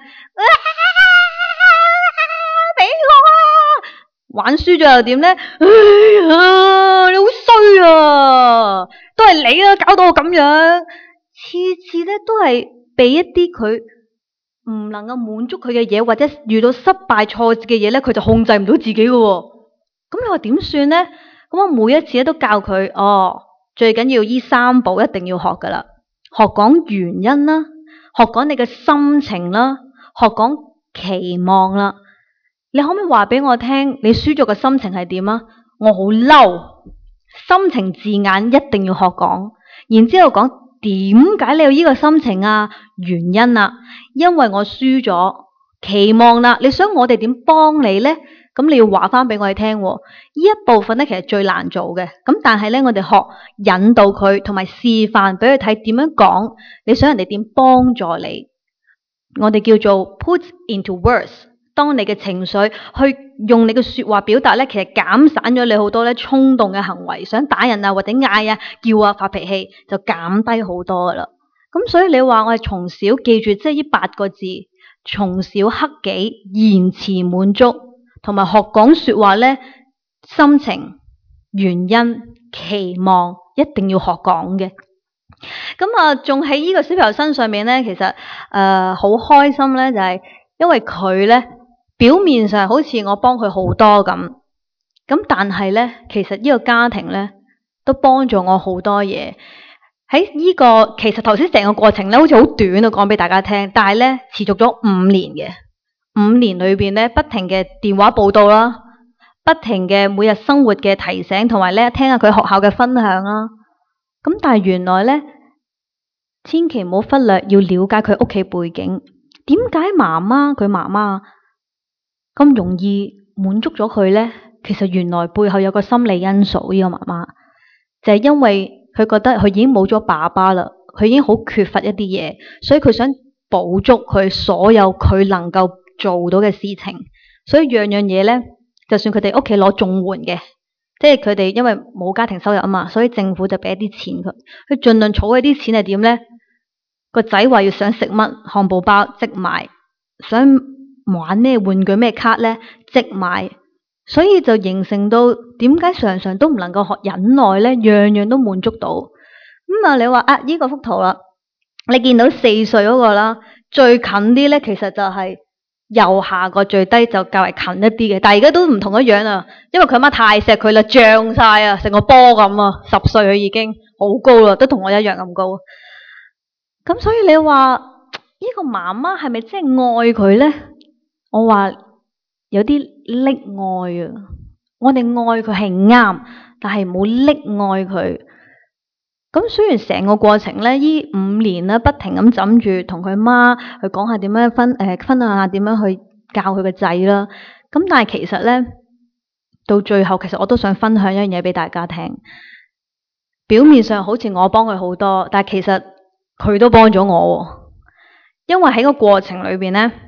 Speaker 2: 俾我啊！玩輸咗又點咧？哎呀，你好衰啊！都係你啊，搞到我咁樣，次次咧都係俾一啲佢唔能夠滿足佢嘅嘢，或者遇到失敗挫折嘅嘢咧，佢就控制唔到自己嘅喎。咁你話點算咧？咁我每一次咧都教佢，最緊要依3步一定要學噶啦，學講原因啦，學講你嘅心情啦，學講期望啦。你可唔可以話俾我聽，你輸咗個心情係點啊？我好嬲，心情字眼一定要學講，然之後講點解你有呢個心情啊？原因啊，因為我輸咗，期望啦，你想我哋點幫你咧？咁你要話翻俾我哋聽，呢一部分咧其實最難做嘅。咁但係咧，我哋學引導佢，同埋示範俾佢睇點樣講，你想人哋點幫助你？我哋叫做 put into words。當你嘅情緒去用你嘅說話表達咧，其實減散咗你好多咧衝動嘅行為，想打人啊或者嗌啊叫啊發脾氣就減低好多噶啦。咁所以你話我哋從小記住即係呢8個字，從小克己，言辭滿足，同埋學講說話咧，心情、原因、期望一定要學講嘅。咁啊，仲喺呢個小朋友身上面咧，其實好開心咧，就係因為佢咧。表面上好似我幫佢好多咁，但係咧，其實呢個家庭咧都幫助我好多嘢。喺呢個其實頭先成個過程咧，好似好短啊，講俾大家聽，但係咧持續咗5年嘅5年裏邊咧，不停嘅電話報道啦，不停嘅每日生活嘅提醒，同埋咧聽下佢學校嘅分享啦。咁但係原來咧，千祈唔好忽略要了解佢屋企背景，點解佢媽媽咁容易滿足咗佢咧？其實原來背後有個心理因素，呢個媽媽就係因為佢覺得佢已經冇咗爸爸啦，佢已經好缺乏一啲嘢，所以佢想補足佢所有佢能夠做到嘅事情。所以樣樣嘢咧，就算佢哋屋企攞綜援嘅，即係佢哋因為冇家庭收入啊嘛，所以政府就俾一啲錢佢，佢盡量儲嗰啲錢係點咧？個仔話要想食乜漢堡包即買，想玩咩玩具咩卡咧即買，所以就形成到點解常常都唔能夠學忍耐咧？樣樣都滿足到。你話呢個幅圖啦，你見到4歲嗰個啦，最近啲咧，其實就係右下個最低就較為近一啲嘅，但係而家都唔同一樣啊，因為佢阿媽太錫佢啦，脹晒啊，成個波咁啊，10歲佢已經好高啦，都同我一樣咁高。咁所以你話呢個媽媽係咪真係愛佢咧？我話有啲溺愛啊！我哋愛佢係啱，但係冇溺愛佢。咁雖然成個過程咧，呢5年咧不停咁枕住同佢媽去講下點樣分享下點樣去教佢個仔啦。咁但係其實咧，到最後其實我都想分享一樣嘢俾大家聽。表面上好似我幫佢好多，但係其實佢都幫咗我。因為喺個過程裏邊咧。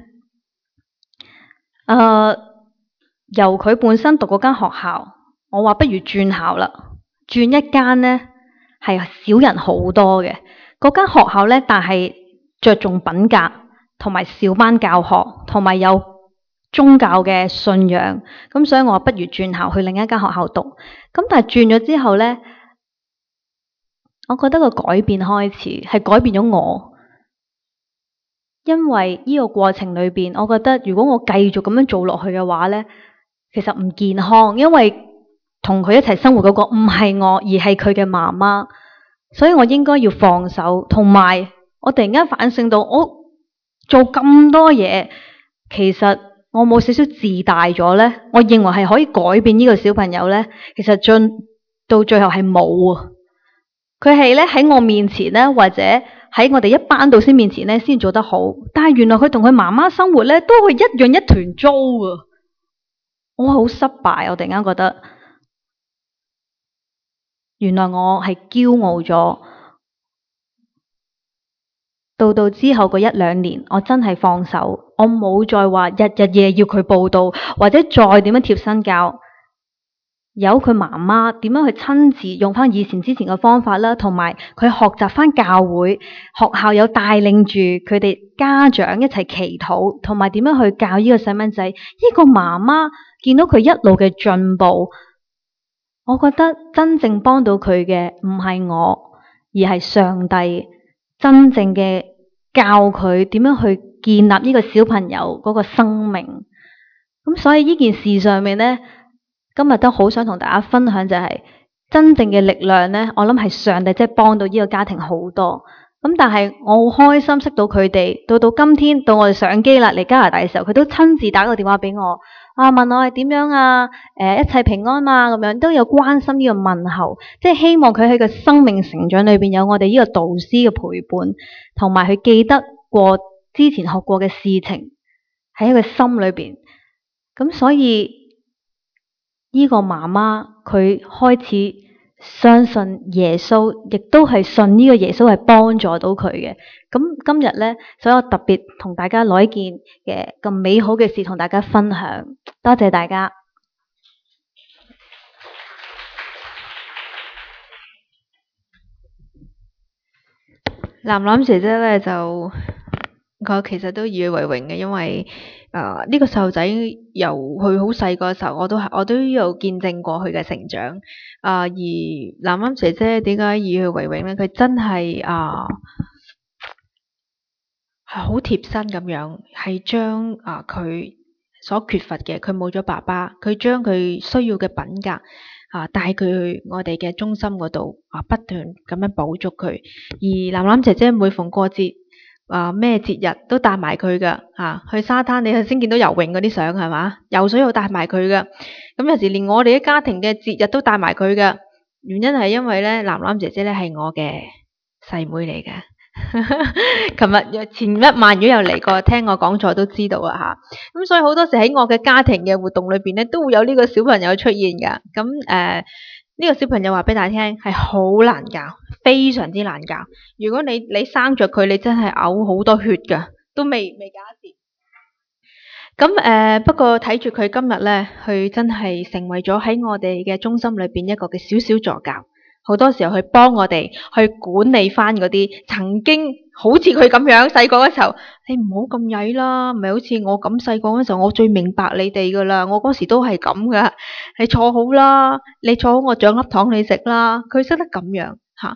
Speaker 2: 由佢本身讀嗰間學校，我話不如轉校啦，轉一間咧係少人好多嘅嗰間學校咧，但係着重品格同埋小班教學，同埋有宗教嘅信仰，咁所以我話不如轉校去另一間學校讀。咁但係轉咗之後咧，我覺得個改變開始係改變咗我。因為呢個過程裏邊，我覺得如果我繼續咁樣做落去嘅話咧，其實唔健康。因為同佢一齊生活嗰個唔係我，而係佢嘅媽媽，所以我應該要放手。同埋我突然間反省到，我做咁多嘢，其實我冇少少自大咗咧。我認為係可以改變呢個小朋友咧，其實到最後係冇啊。佢係咧喺我面前咧，或者喺我哋一班導師面前咧，先做得好。但係原來佢同佢媽媽生活咧，都係一樣一團糟啊！我好失敗，我突然間覺得，原來我係驕傲咗， 到之後嗰1-2年，我真係放手，我冇再話日日夜要佢報到，或者再點樣貼身教，由佢媽媽點樣去親自用翻之前嘅方法啦，同埋佢學習翻教會學校有帶領住佢哋家長一齊祈禱，同埋點樣去教呢個細蚊仔。呢個媽媽見到佢一路嘅進步，我覺得真正幫到佢嘅唔係我，而係上帝真正嘅教佢點樣去建立呢個小朋友嗰個生命。咁所以呢件事上面呢，今日都好想同大家分享，就係真正嘅力量呢，我諗係上帝即係幫到呢個家庭好多。咁但係我好開心識到佢哋，到今天到我哋上機啦嚟加拿大嘅時候，佢都親自打個電話俾我，問我係點樣啊，一切平安嘛，咁樣都有關心呢個問候，即係希望佢喺個生命成長裏邊有我哋呢個導師嘅陪伴，同埋佢記得過之前學過嘅事情喺佢心裏邊。咁所以呢個媽媽佢開始相信耶穌，亦都係信呢個耶穌係幫助到佢嘅。咁今日呢，所以我特別同大家攞一件嘅咁美好嘅事同大家分享，多謝大家。
Speaker 1: 藍藍姐姐呢，我其實都以佢為榮嘅，因為呢個細路仔由佢好細個嘅時候，我都有見證過佢嘅成長。而藍藍姐姐點解以佢為榮呢？佢真係係好貼身咁樣，係將佢所缺乏嘅，佢冇咗爸爸，佢將佢需要嘅品格帶佢去我哋嘅中心嗰度不斷咁樣補足佢。而藍藍姐姐每逢過節咩節日都帶埋佢噶去沙灘，你頭先見到游泳嗰啲相係嘛？游水又帶埋佢噶。咁有時連我哋啲家庭嘅節日都帶埋佢噶。原因係因為咧，藍藍姐姐咧係我嘅細妹嚟嘅。前一晚如果有嚟過聽我講座都知道啦吓。咁所以好多時喺我嘅家庭嘅活動裏邊咧，都會有呢個小朋友出現噶。咁呢個小朋友話俾大家聽係好難教，非常之難教。如果你生着佢，你真係嘔好多血噶，都未搞掂。咁不過睇住佢今日咧，佢真係成為咗喺我哋嘅中心裏邊一個嘅小小助教。好多時候去幫我哋去管理翻嗰啲曾經好似佢咁樣細個嘅時候，你唔好咁曳啦，唔係好似我咁細個嗰時候，我最明白你哋噶啦，我嗰時都係咁噶，你坐好啦，你坐好我獎粒糖你食啦，佢識得咁樣吓。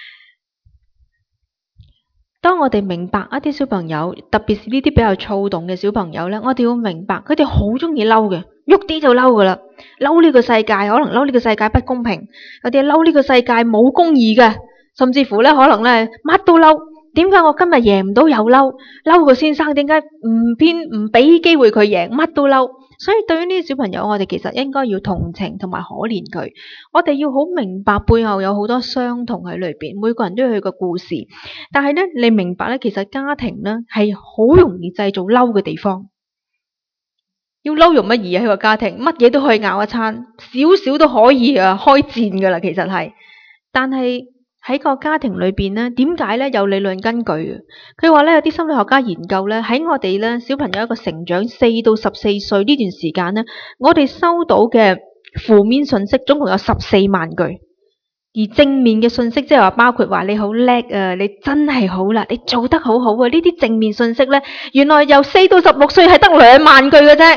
Speaker 1: 當我哋明白一啲小朋友，特別是呢啲比較躁動嘅小朋友咧，我哋要明白佢哋好中意嬲嘅，喐啲就嬲噶啦，嬲呢個世界，可能嬲呢個世界不公平，有啲嬲呢個世界冇公義嘅，甚至乎咧可能咧乜都嬲。點解我今日贏唔到又嬲？嬲個先生點解唔俾機會佢贏？乜都嬲。所以對於呢啲小朋友，我哋其實應該要同情同埋可憐佢。我哋要好明白背後有好多傷痛喺裏邊，每個人都有佢個故事。但係咧，你明白咧，其實家庭咧係好容易製造嬲嘅地方。要嬲容乜易啊？喺個家庭，乜嘢都可以拗一餐，少少都可以開戰噶啦。其實係，但係喺個家庭裏邊咧，點解咧有理論根據嘅？佢話咧有啲心理學家研究咧，喺我哋咧小朋友一個成長4到14歲呢段時間咧，我哋收到嘅負面信息總共有14萬句，而正面嘅信息即係話包括話你好叻啊，你真係好啦，你做得好好啊，呢啲正面信息咧，原來由4到16歲係得2萬句嘅啫。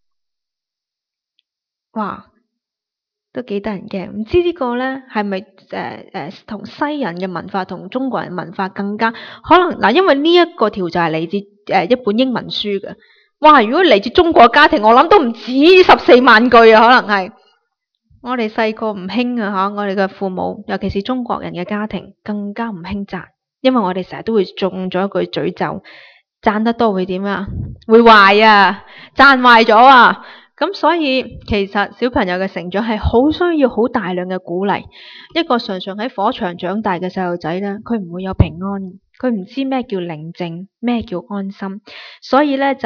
Speaker 1: 哇！都幾得人驚，唔知呢個呢係咪同西人嘅文化同中國人文化更加可能嗱？因為呢一個條就係嚟自一本英文書嘅。哇！如果嚟自中國家庭，我諗都唔止14萬句啊，可能係我哋細個唔興啊吓，我哋嘅父母，尤其是中國人嘅家庭更加唔興讚，因為我哋成日都會中咗一句詛咒，讚得多會點啊？會壞啊，讚壞咗啊！咁所以其實小朋友嘅成長係好需要好大量嘅鼓勵。一個常常喺火場長大嘅細路仔咧，佢唔會有平安，佢唔知咩叫寧靜，咩叫安心。所以咧就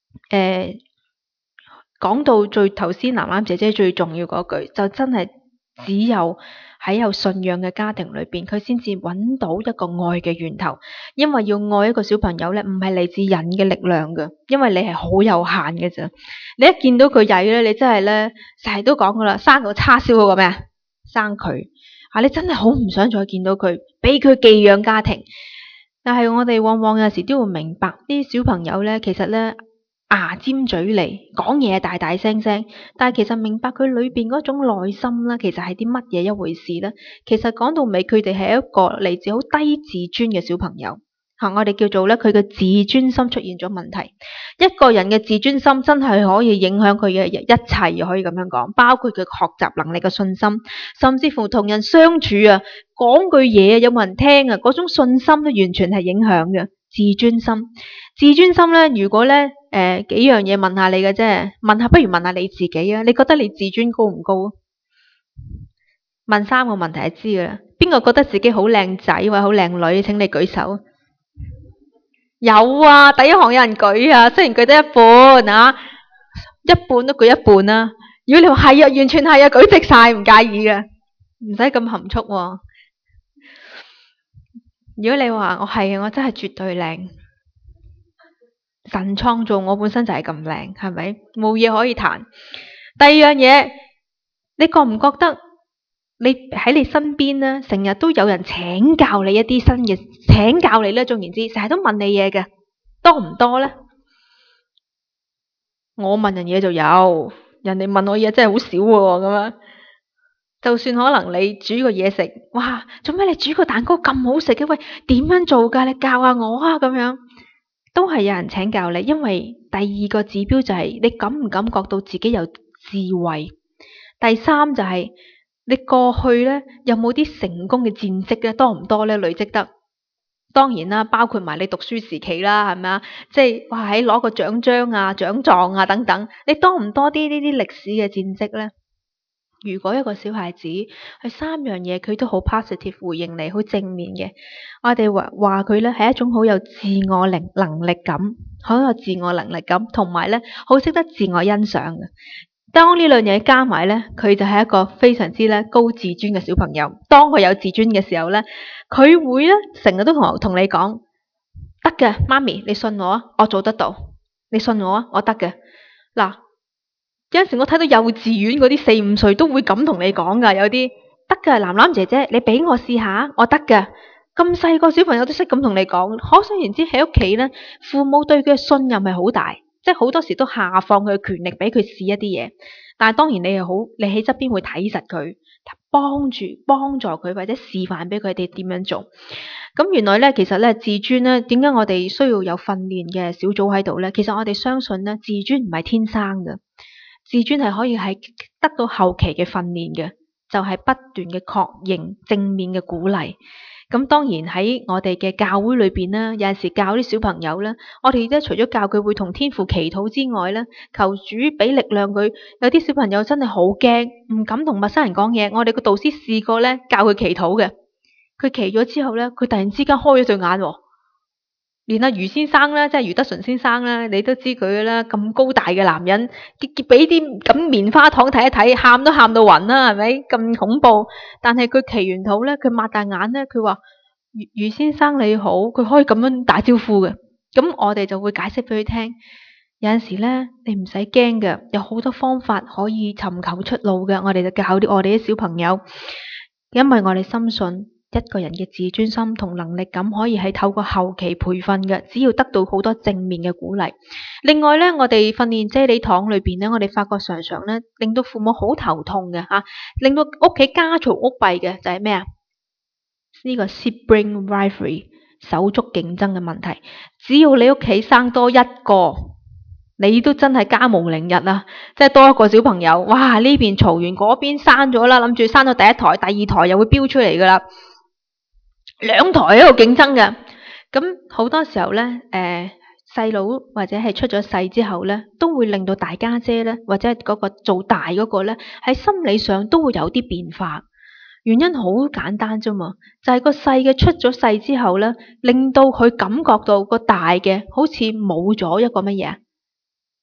Speaker 1: 講到頭先藍藍姐姐最重要嗰句，就真係只有喺有信仰嘅家庭裏邊，佢先至揾到一個愛嘅源頭。因為要愛一個小朋友咧，唔係嚟自人嘅力量嘅，因為你係好有限嘅咋。你一見到佢曳咧，你真係咧成日都講噶啦，生個叉燒嗰個咩啊？生佢啊！你真係好唔想再見到佢，俾佢寄養家庭。但係我哋往往有時都會明白，啲小朋友咧，其實咧牙尖嘴利，講嘢大大聲聲，但係其實明白佢裏邊嗰種內心啦，其實係啲乜嘢一回事咧？其實講到尾，佢哋係一個嚟自好低自尊嘅小朋友。我哋叫做咧，佢嘅自尊心出現咗問題。一個人嘅自尊心真係可以影響佢嘅一切，可以咁樣講，包括佢學習能力嘅信心，甚至乎同人相處啊，講句嘢有冇人聽啊，嗰種信心都完全係影響嘅。自尊心，自尊心咧，如果咧幾樣嘢問下你嘅啫，不如問下你自己啊，你覺得你自尊高唔高？問3個問題就知噶啦。邊個覺得自己好靚仔或者好靚女？請你舉手。有啊，第一行有人舉啊，雖然舉得一半啊，一半都舉一半啦。如果你話係啊，完全係啊，舉直晒唔介意嘅，唔使咁含蓄喎。如果你話我係啊，我真係絕對靚，神創造我本身就係咁靚，係咪？冇嘢可以彈。第二樣嘢，你覺唔覺得你喺你身邊咧，成日都有人請教你一啲新嘅，請教你咧，總言之，成日都問你嘢嘅，多唔多咧？我問人嘢就有，人哋問我嘢真係好少喎，咁樣。就算可能你煮個嘢食，哇，做咩你煮個蛋糕咁好食嘅？喂，點樣做㗎？你教下我啊，咁樣都係有人請教你。因為第二個指標就係你感唔感覺到自己有智慧。第三就係你過去咧有冇啲成功嘅戰績咧，多唔多咧？累積得當然啦，包括埋你讀書時期啦，係咪啊？即係哇，喺攞個獎章啊、獎狀啊等等，你多唔多啲呢啲歷史嘅戰績咧？如果一個小孩子佢3樣嘢佢都好 positive 回應你，好正面嘅，我哋話佢咧係一種好有自我能力感，好有自我能力感，同埋咧好識得自我欣賞嘅。當呢兩嘢加埋咧，佢就係一個非常之咧高自尊嘅小朋友。當佢有自尊嘅時候咧，佢會咧成日都同你講，得嘅，媽咪，你信我啊，我做得到。你信我啊，我得嘅。嗱，有陣時我睇到幼稚園嗰啲4、5歲都會咁同你講噶，有啲得嘅，藍藍姐姐，你俾我試下，我得嘅。咁細個小朋友都識咁同你講，可想而知喺屋企咧，父母對佢嘅信任係好大。即係好多時都下放佢嘅權力俾佢試一啲嘢，但係當然你又好，你喺側邊會睇實佢，幫助佢或者示範俾佢哋點樣做。咁原來咧，其實咧自尊咧，點解我哋需要有訓練嘅小組喺度咧？其實我哋相信咧，自尊唔係天生嘅，自尊係可以係得到後期嘅訓練嘅，就係不斷嘅確認、正面嘅鼓勵。咁當然喺我哋嘅教會裏邊咧，有陣時教啲小朋友咧，我哋咧除咗教佢會同天父祈禱之外咧，求主俾力量佢。有啲小朋友真係好驚，唔敢同陌生人講嘢。我哋個導師試過咧教佢祈禱嘅，佢祈咗之後咧，佢突然之間開咗對眼，連阿余先生咧，即係余德純先生咧，你都知佢啦，咁高大嘅男人，俾啲咁棉花糖睇一睇，喊都喊到暈啦，係咪咁恐怖？但係佢祈完禱咧，佢擘大眼咧，佢話余先生你好，佢可以咁樣打招呼嘅。咁我哋就會解釋俾佢聽，有陣時咧你唔使驚嘅，有好多方法可以尋求出路嘅。我哋就教啲我哋啲小朋友，因為我哋深信。一個人嘅自尊心同能力感可以係透過後期培訓嘅，只要得到好多正面嘅鼓勵。另外咧，我哋訓練啫喱堂裏邊咧，我哋發覺常常咧令到父母好頭痛嘅吓，令到屋企家嘈屋閉嘅就係咩啊？呢個 sibling rivalry 手足競爭嘅問題。只要你屋企生多一個，你都真係家無寧日啦！即係多一個小朋友，哇！呢邊嘈完，嗰邊生咗啦，諗住生咗第一台、第二台又會飆出嚟噶啦。2台喺度競爭嘅，咁好多時候咧，細佬或者係出咗世之後咧，都會令到大家姐咧，或者嗰個做大嗰個咧，喺心理上都會有啲變化。原因好簡單啫嘛，就係個細嘅出咗世之後咧，令到佢感覺到個大嘅好似冇咗一個乜嘢得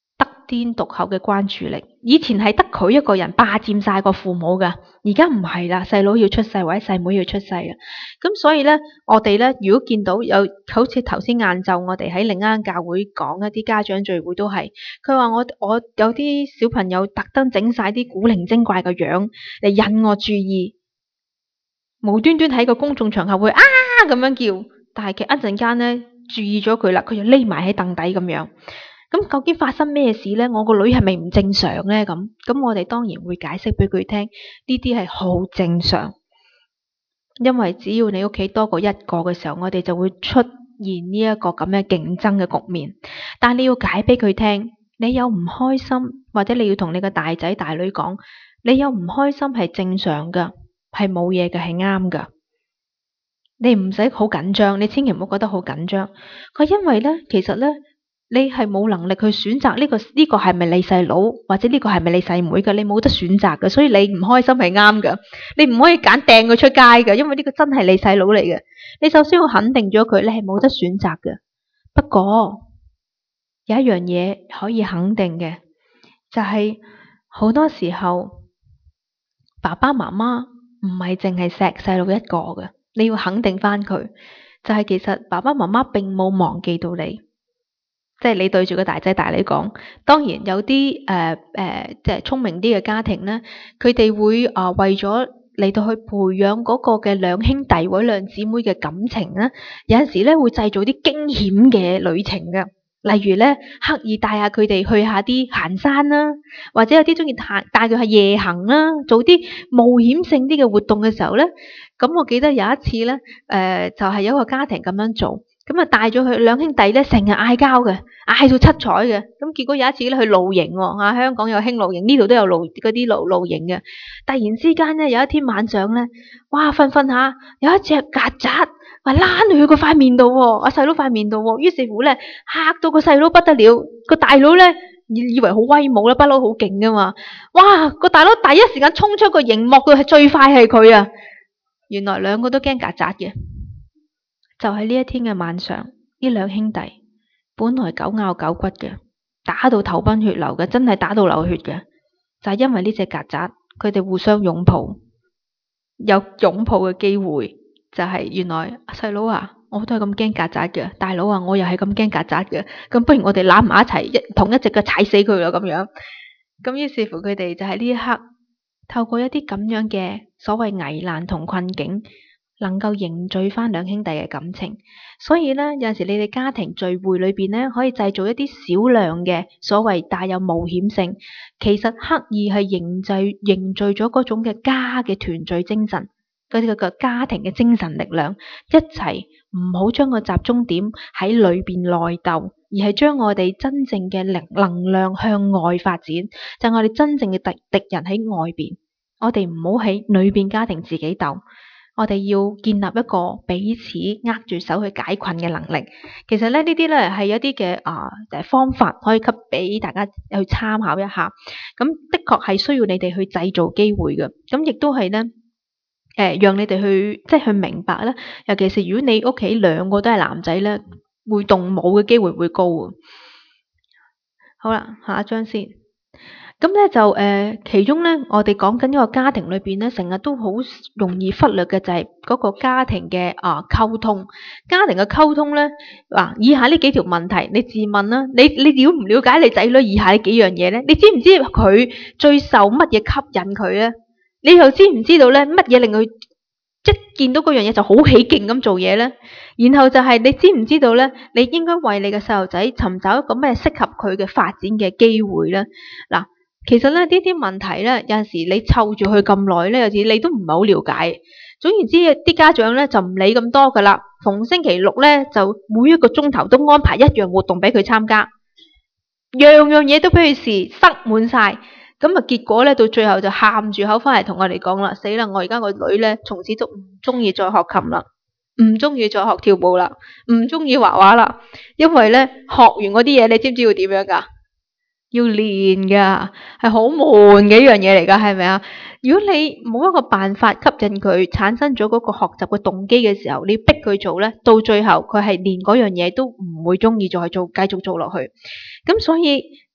Speaker 1: 天獨厚嘅關注力。以前係得佢一個人霸佔晒個父母㗎，而家唔係啦，細佬要出世或者細妹要出世啦。咁所以咧，我哋咧如果見到有好似頭先晏晝我哋喺另一間教會講一啲家長聚會都係，佢話我有啲小朋友特登整晒啲古靈精怪嘅樣嚟引我注意，無端端喺個公眾場合會咁樣叫，但係其實一陣間咧注意咗佢啦，佢就匿埋喺凳底咁樣。咁究竟發生咩事呢？我個女係咪唔正常呢？咁我哋當然會解釋俾佢聽，呢啲係好正常。因為只要你屋企多過一個嘅時候，我哋就會出現呢一個咁嘅競爭嘅局面。但你要解俾佢聽，你有唔開心，或者你要同你個大仔大女講，你有唔開心係正常噶，係冇嘢嘅，係啱噶。你唔使好緊張，你千祈唔好覺得好緊張。佢因為呢，其實呢，你係冇能力去選擇呢個係咪你細佬，或者呢個係咪你細妹嘅，你冇得選擇嘅，所以你唔開心係啱嘅。你唔可以揀掟佢出街嘅，因為呢個真係你細佬嚟嘅。你首先要肯定咗佢，你係冇得選擇嘅。不過有一樣嘢可以肯定嘅，就係好多時候爸爸媽媽唔係淨係錫細佬一個嘅，你要肯定翻佢，就係其實爸爸媽媽並冇忘記到你。即係你對住個大仔大女講，當然有啲即係聰明啲嘅家庭咧，佢哋會為咗嚟到去培養嗰個嘅兩兄弟或者兩姊妹嘅感情咧，有陣時咧會製造啲驚險嘅旅程嘅。例如咧，刻意帶下佢哋去下啲行山啦，或者有啲中意帶佢去夜行啦，做啲冒險性啲嘅活動嘅時候咧，咁我記得有一次咧，就係有一個家庭咁樣做。咁啊，帶咗佢兩兄弟咧，成日嗌交嘅，嗌到七彩嘅。咁結果有一次咧，去露營喎，香港有興露營，呢度都有嗰啲露營嘅。突然之間咧，有一天晚上咧，哇，瞓下有一隻曱甴，話躝去佢塊面度喎，阿細佬塊面度喎。於是乎咧，嚇到個細佬不得了，個大佬咧以為好威武啦，不嬲好勁噶嘛。哇，個大佬第一時間衝出個熒幕度，係最快係佢啊！原來兩個都驚曱甴嘅。就喺呢一天嘅晚上，呢兩兄弟本來狗咬狗骨嘅，打到頭崩血流嘅，真係打到流血嘅，就係因為呢隻曱甴，佢哋互相擁抱，有擁抱嘅機會，就係原來細佬啊，我都係咁驚曱甴嘅，大佬啊，我又係咁驚曱甴嘅，咁不如我哋攬埋一齊，同一隻腳踩死佢啦咁樣。咁於是乎佢哋就喺呢一刻，透過一啲咁樣嘅所謂危難同困境，能夠凝聚翻兩兄弟嘅感情。所以呢，有陣時你哋家庭聚會裏邊呢，可以製造一啲少量嘅所謂帶有冒險性，其實刻意係凝聚咗嗰種嘅家嘅團聚精神，嗰啲個家庭嘅精神力量，一齊唔好將個集中點喺裏邊內鬥，而係將我哋真正嘅能量向外發展，就係我哋真正嘅敵人喺外邊，我哋唔好喺裏邊家庭自己鬥。我哋要建立一個彼此握住手去解困嘅能力。其實咧，呢啲咧係一啲嘅方法，可以給俾大家去參考一下。咁的確係需要你哋去製造機會嘅。咁亦都係咧，讓你哋去明白咧。尤其是如果你屋企兩個都係男仔咧，會動武嘅機會會高。好啦，下一張先。咁咧就其中咧，我哋講緊呢個家庭裏邊咧，成日都好容易忽略嘅就係嗰個家庭嘅溝通。家庭嘅溝通咧，以下呢幾條問題，你自問啦，你了唔了解你仔女以下呢幾樣嘢咧？你知唔知佢最受乜嘢吸引佢咧？你又知唔知道咧乜嘢令佢一見到嗰樣嘢就好起勁咁做嘢咧？然後就係你知唔知道咧？你應該為你嘅細路仔尋找一個咩適合佢嘅發展嘅機會咧？嗱。其實咧呢啲問題咧，有陣時你湊住佢咁耐咧，有時你都唔係好了解。總言之，啲家長咧就唔理咁多噶啦。逢星期六咧，就每一個鐘頭都安排一樣活動俾佢參加，樣樣嘢都俾佢試，塞滿晒。咁啊，結果咧到最後就喊住口翻嚟同我哋講啦：死啦！我而家個女咧，從此都唔中意再學琴啦，唔中意再學跳舞啦，唔中意畫畫啦。因為咧學完嗰啲嘢，你知唔知要點樣噶？要練噶，係好悶嘅一樣嘢嚟噶，係咪啊？如果你冇一個辦法吸引佢產生咗嗰個學習嘅動機嘅時候，你逼佢做咧，到最後佢係連嗰樣嘢都唔會中意再做，繼續做落去。咁所以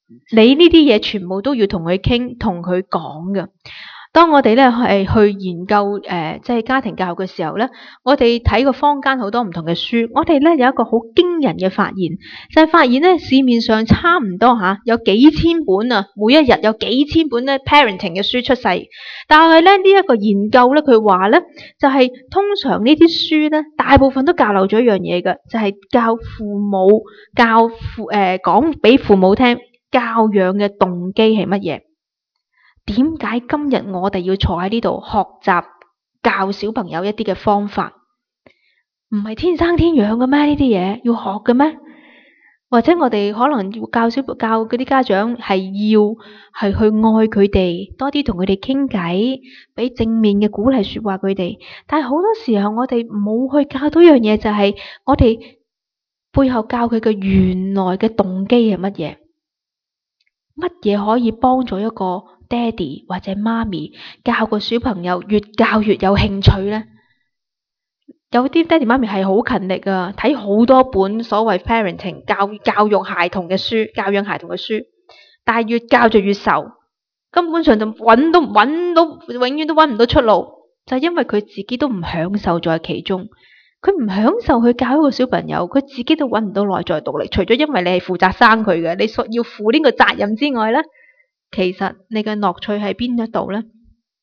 Speaker 1: 你呢啲嘢全部都要同佢傾，同佢講㗎。當我哋咧係去研究即係家庭教育嘅時候咧，我哋睇過坊間好多唔同嘅書，我哋咧有一個好驚人嘅發現，就係發現咧市面上差唔多有幾千本啊，每一日有幾千本咧 parenting 嘅書出世，但係咧呢一個研究咧佢話咧就係通常呢啲書咧大部分都教漏咗一樣嘢嘅，就係教父母講俾父母聽教養嘅動機係乜嘢。點解今日我哋要坐喺呢度學習教小朋友一啲嘅方法？唔係天生天養嘅咩？呢啲嘢要學嘅咩？或者我哋可能要教嗰啲家長係去愛佢哋，多啲同佢哋傾偈，俾正面嘅鼓勵說話佢哋。但係好多時候我哋冇去教到一樣嘢，就係我哋背後教佢嘅原來嘅動機係乜嘢？乜嘢可以幫助一個爹哋或者媽咪教個小朋友越教越有興趣呢？有啲爹哋媽咪係好勤力啊，睇好多本所謂 parenting 教育孩童嘅書，教養孩童嘅書，但係越教就越愁，根本上就揾到永遠都揾唔到出路，就係因為佢自己都唔享受在其中，佢唔享受去教一個小朋友，佢自己都揾唔到內在動力。除咗因為你係負責生佢嘅，你要負呢個責任之外呢，其實你嘅樂趣喺邊一度呢？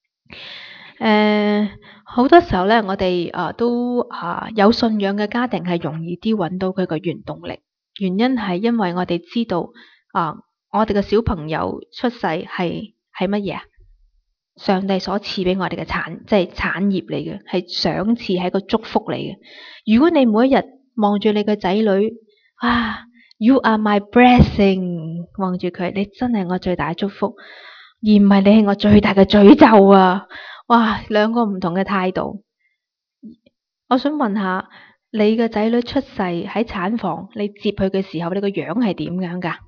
Speaker 1: 好多時候咧，我哋都有信仰嘅家庭係容易啲揾到佢嘅原動力。原因係因為我哋知道我哋嘅小朋友出世係乜嘢啊？上帝所賜俾我哋嘅即係產業嚟嘅，係賞賜，係一個祝福嚟嘅。如果你每一日望住你嘅仔女，You are my blessing， 望住佢，你真係我最大嘅祝福，而唔係你係我最大嘅詛咒啊！哇，兩個唔同嘅態度。我想問下，你嘅仔女出世喺產房，你接佢嘅時候，你個樣係點樣㗎？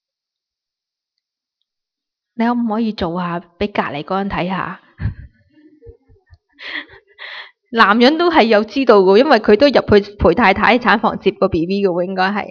Speaker 1: 你可唔可以做下俾隔離嗰人睇下？男人都係有知道嘅，因為佢都入去陪太太喺產房接個 BB 嘅喎，應該係。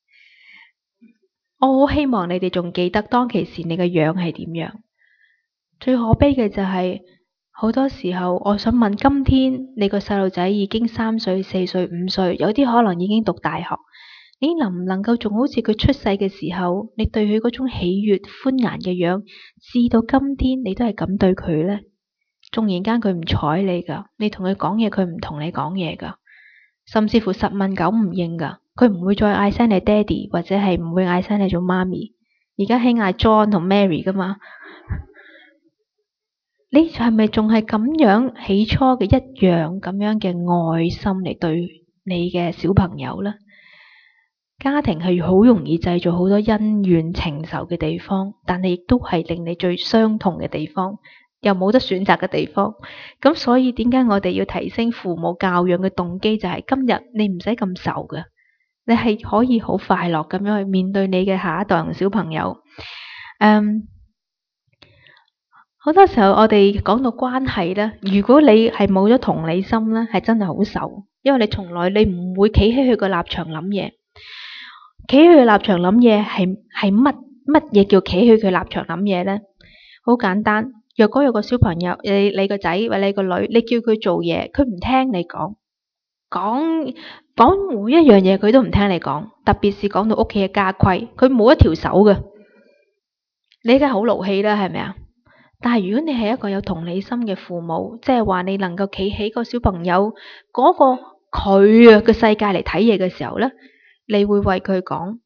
Speaker 1: 我好希望你哋仲記得當其時你嘅樣係點樣。最可悲嘅就係好多時候，我想問，今天你個細路仔已經3歲、4歲、5歲，有啲可能已經讀大學，你能唔能夠仲好似佢出世嘅時候，你對佢嗰種喜悅、歡顏嘅樣，至到今天你都係咁對佢呢？縱然間佢唔睬你噶，你同佢講嘢，佢唔同你講嘢噶，甚至乎10問9唔應噶，佢唔會再嗌聲你爹哋，或者係唔會嗌聲你做媽咪。而家興嗌 John 同 Mary 噶嘛？你係咪仲係咁樣起初嘅一樣咁樣嘅愛心嚟對你嘅小朋友呢？家庭係好容易製造好多恩怨情仇嘅地方，但係亦都係令你最傷痛嘅地方，又冇得選擇嘅地方。咁所以點解我哋要提升父母教養嘅動機，就係今日你唔使咁愁嘅，你係可以好快樂咁樣去面對你嘅下一代同小朋友。好多時候我哋講到關係呢，如果你係冇咗同理心呢，係真係好愁，因為你從來你唔會企喺佢個立場諗嘢。企喺佢立場諗嘢係乜嘢叫企喺佢立場諗嘢呢？好簡單，若果有個小朋友，你個仔或你個女，你叫佢做嘢，佢唔聽你講每一樣嘢，佢都唔聽你講，特別是講到屋企嘅家規，佢冇一條手嘅，你梗係好勞氣啦，係咪啊？但係如果你係一個有同理心嘅父母，即係話你能夠企喺個小朋友嗰個佢嘅世界嚟睇嘢嘅時候呢，你會為佢講，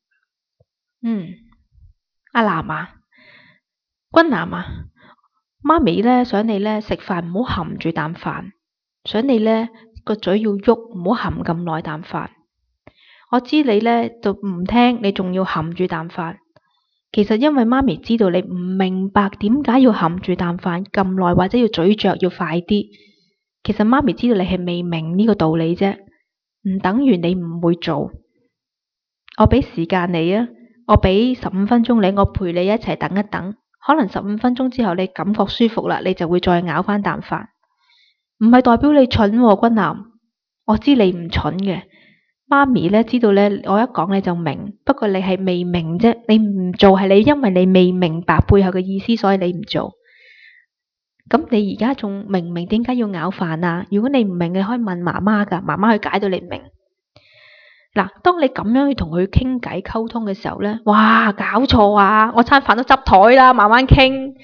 Speaker 1: 阿南啊，君南啊，媽咪呢想你呢食飯唔好含住啖飯，想你呢個嘴要喐，唔好含咁耐啖飯。我知你呢就唔聽，你仲要含住啖飯。其實因為媽咪知道你唔明白點解要含住啖飯咁耐，或者要咀嚼要快啲。其實媽咪知道你係未明呢個道理啫，唔等於你唔會做。我俾時間你啊，我俾15分鐘你，我陪你一齊等一等。可能15分鐘之後你感覺舒服啦，你就會再咬翻啖飯。唔係代表你蠢喎，君南，我知你唔蠢嘅。 媽咪咧知道咧，我一講你就明，不過你係未明啫，你唔做係你因為你未明白背後嘅意思，所以你唔做。咁你而家仲明唔明點解要咬飯啊？如果你唔明，你可以問媽媽噶，媽媽去解到你明。嗱，當你咁樣去同佢傾偈溝通嘅時候咧，哇，搞錯啊！我餐飯都執台啦，慢慢傾。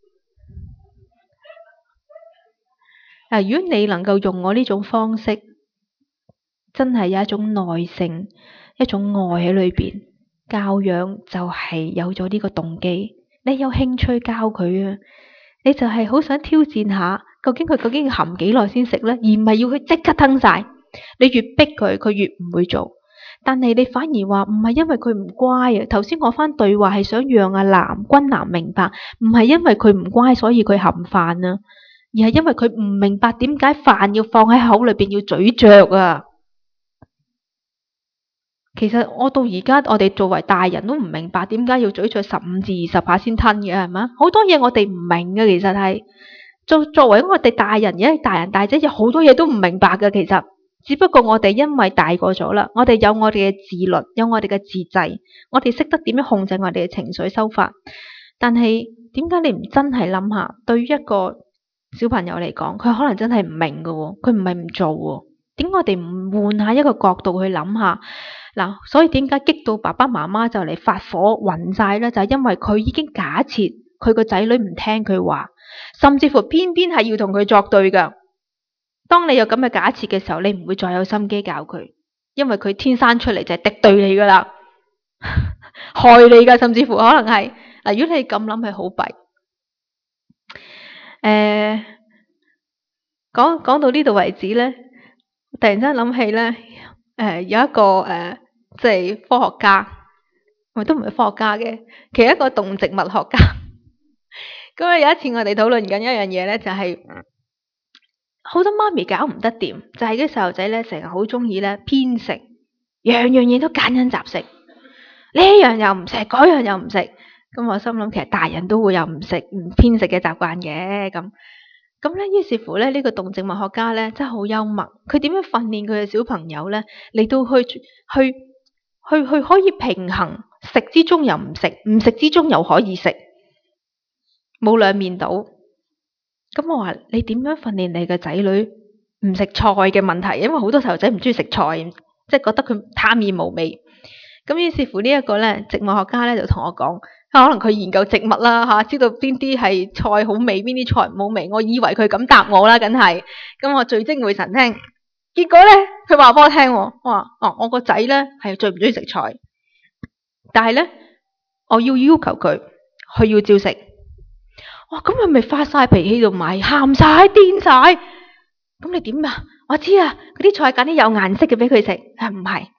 Speaker 1: 如果你能夠用我呢種方式，真係有一種耐性、一種愛喺裏邊，教養就係有咗呢個動機。你有興趣教佢啊，你就係好想挑戰下，究竟要含幾耐先食呢？而唔係要佢即刻吞晒。你越逼佢，佢越唔會做。但係你反而話唔係因為佢唔乖啊。頭先我番對話係想讓君南明白，唔係因為佢唔乖所以佢含飯啊，而係因為佢唔明白點解飯要放喺口裏邊要咀嚼啊。其實我到而家，我哋作為大人都唔明白點解要咀嚼15至20下先吞嘅，係嘛？好多嘢我哋唔明嘅，其實係作為我哋大人，而家大人大姐有好多嘢都唔明白嘅。其實只不過我哋因為大個咗啦，我哋有我哋嘅自律，有我哋嘅自制，我哋識得點樣控制我哋嘅情緒收發。但係點解你唔真係諗下，對於一個小朋友嚟講，佢可能真係唔明嘅喎，佢唔係唔做喎。點解我哋唔換下一個角度去諗下？嗱，所以點解激到爸爸媽媽就嚟發火暈晒咧？就係因為佢已經假設佢個仔女唔聽佢話，甚至乎偏偏係要同佢作對噶。當你有咁嘅假設嘅時候，你唔會再有心機教佢，因為佢天生出嚟就係敵對你噶啦，害你噶，甚至乎可能係嗱。如果你咁諗係好弊。講到呢度為止咧，突然間諗起咧，有一個即係科學家，我都唔係科學家嘅，其實一個動植物學家。咁有一次我哋討論緊一樣嘢咧，就係好多媽咪搞唔得掂，就係啲細路仔咧成日好中意咧偏食，樣樣嘢都揀緊雜食，呢樣又唔食，嗰樣又唔食。咁我心諗其實大人都會有唔食唔偏食嘅習慣嘅。咁咧，於是乎咧，呢個動植物學家咧真係好幽默。佢點樣訓練佢嘅小朋友咧，嚟到去可以平衡食之中又唔食，唔食之中又可以食，冇兩面倒。咁我話你點樣訓練你嘅仔女唔食菜嘅問題？因為好多細路仔唔中意食菜，即係覺得佢貪厭無味。咁於是乎呢一個咧植物學家咧就同我講。可能佢研究植物啦吓，知道邊啲係菜好味，邊啲菜唔好味。我以為佢咁答我啦，梗係。咁我聚精會神聽，結果咧佢話俾我聽，我話我個仔咧係最唔中意食菜，但係咧我要求佢要照食。哇，咁佢咪發晒脾氣度埋，喊晒癲晒。咁你點啊？我知啊，嗰啲菜揀啲有顏色嘅俾佢食，唔係，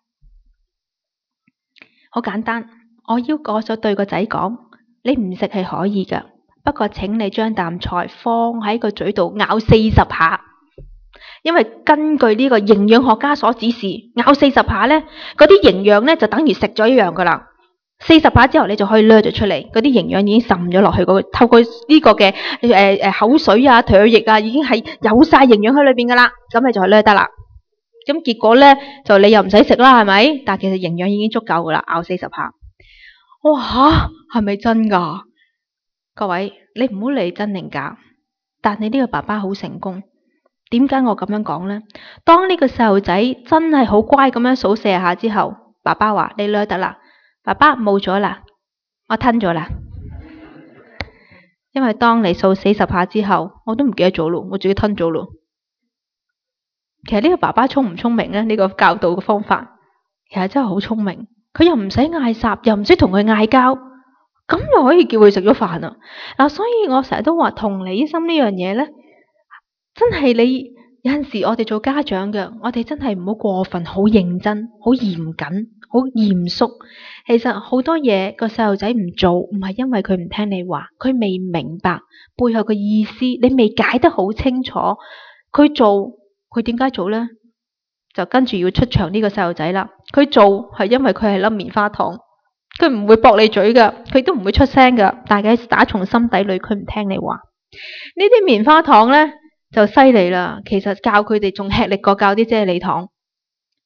Speaker 1: 好簡單。我想對個仔講，你唔食係可以噶，不過請你將啖菜放喺個嘴度咬40下，因為根據呢個營養學家所指示，咬40下咧，嗰啲營養咧就等於食咗一樣噶啦。40下之後你就可以掠咗出嚟，嗰啲營養已經滲咗落去，透過呢個嘅口水啊、唾液啊，已經係有晒營養喺裏邊噶啦，咁你就掠得啦。咁結果咧就你又唔使食啦，係咪？但係其實營養已經足夠噶啦，咬40下。哇，係咪真噶？各位，你唔好理真定假，但你呢個爸爸好成功。點解我咁樣講呢？當呢個細路仔真係好乖咁樣數40下之後，爸爸話你掠得啦，爸爸冇咗啦，我吞咗啦。因為當你數40下之後，我都唔記得咗咯，我自己吞咗咯。其實呢個爸爸聰唔聰明呢？呢個教導嘅方法其實真係好聰明。佢又唔使嗌霎，又唔使同佢嗌交，咁又可以叫佢食咗飯啊！嗱，所以我成日都話同理心呢樣嘢咧，真係你有陣時我哋做家長嘅，我哋真係唔好過分，好認真，好嚴謹，好嚴肅。其實好多嘢個細路仔唔做，唔係因為佢唔聽你話，佢未明白背後嘅意思，你未解得好清楚。佢做，佢點解做咧？就跟住要出場呢個細路仔啦，佢做係因為佢係粒棉花糖，佢唔會駁你嘴噶，佢都唔會出聲噶，但係打從心底裏佢唔聽你話。呢啲棉花糖咧就犀利啦，其實教佢哋仲吃力過教啲啫喱糖。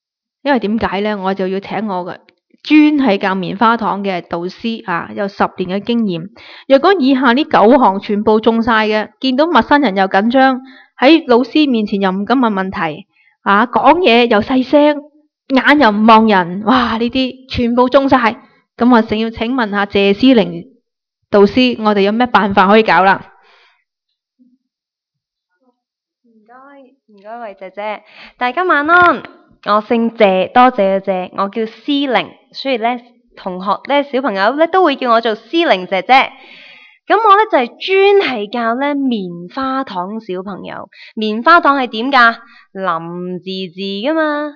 Speaker 1: 因為點解咧？我就要請我嘅專係教棉花糖嘅導師啊，有10年嘅經驗。若果以下呢9項全部中晒嘅，見到陌生人又緊張，喺老師面前又唔敢問問題，啊，講嘢又細聲，眼又唔望人，哇！呢啲全部中晒，咁我想要請問下謝思玲導師，我哋有咩辦法可以搞啦？
Speaker 3: 唔該，慧姐姐，大家晚安。我姓謝，多謝嘅謝，我叫思玲，所以咧同學咧小朋友咧都會叫我做思玲姐姐。咁我咧就係專係教咧棉花糖小朋友。棉花糖係點㗎？腍字字噶嘛，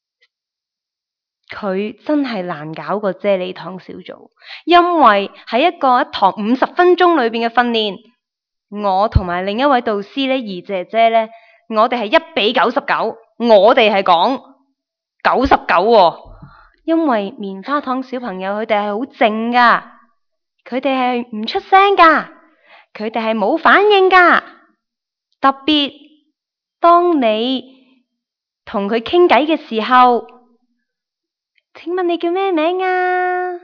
Speaker 3: 佢真係難搞過啫喱糖小組，因為喺一堂50分鐘裏邊嘅訓練，我同埋另一位導師咧怡姐姐咧，我哋係1比99，我哋係講99喎，因為棉花糖小朋友佢哋係好靜噶，佢哋係唔出聲噶，佢哋係冇反應噶，特別當你同佢傾偈嘅時候，請問你叫咩名啊？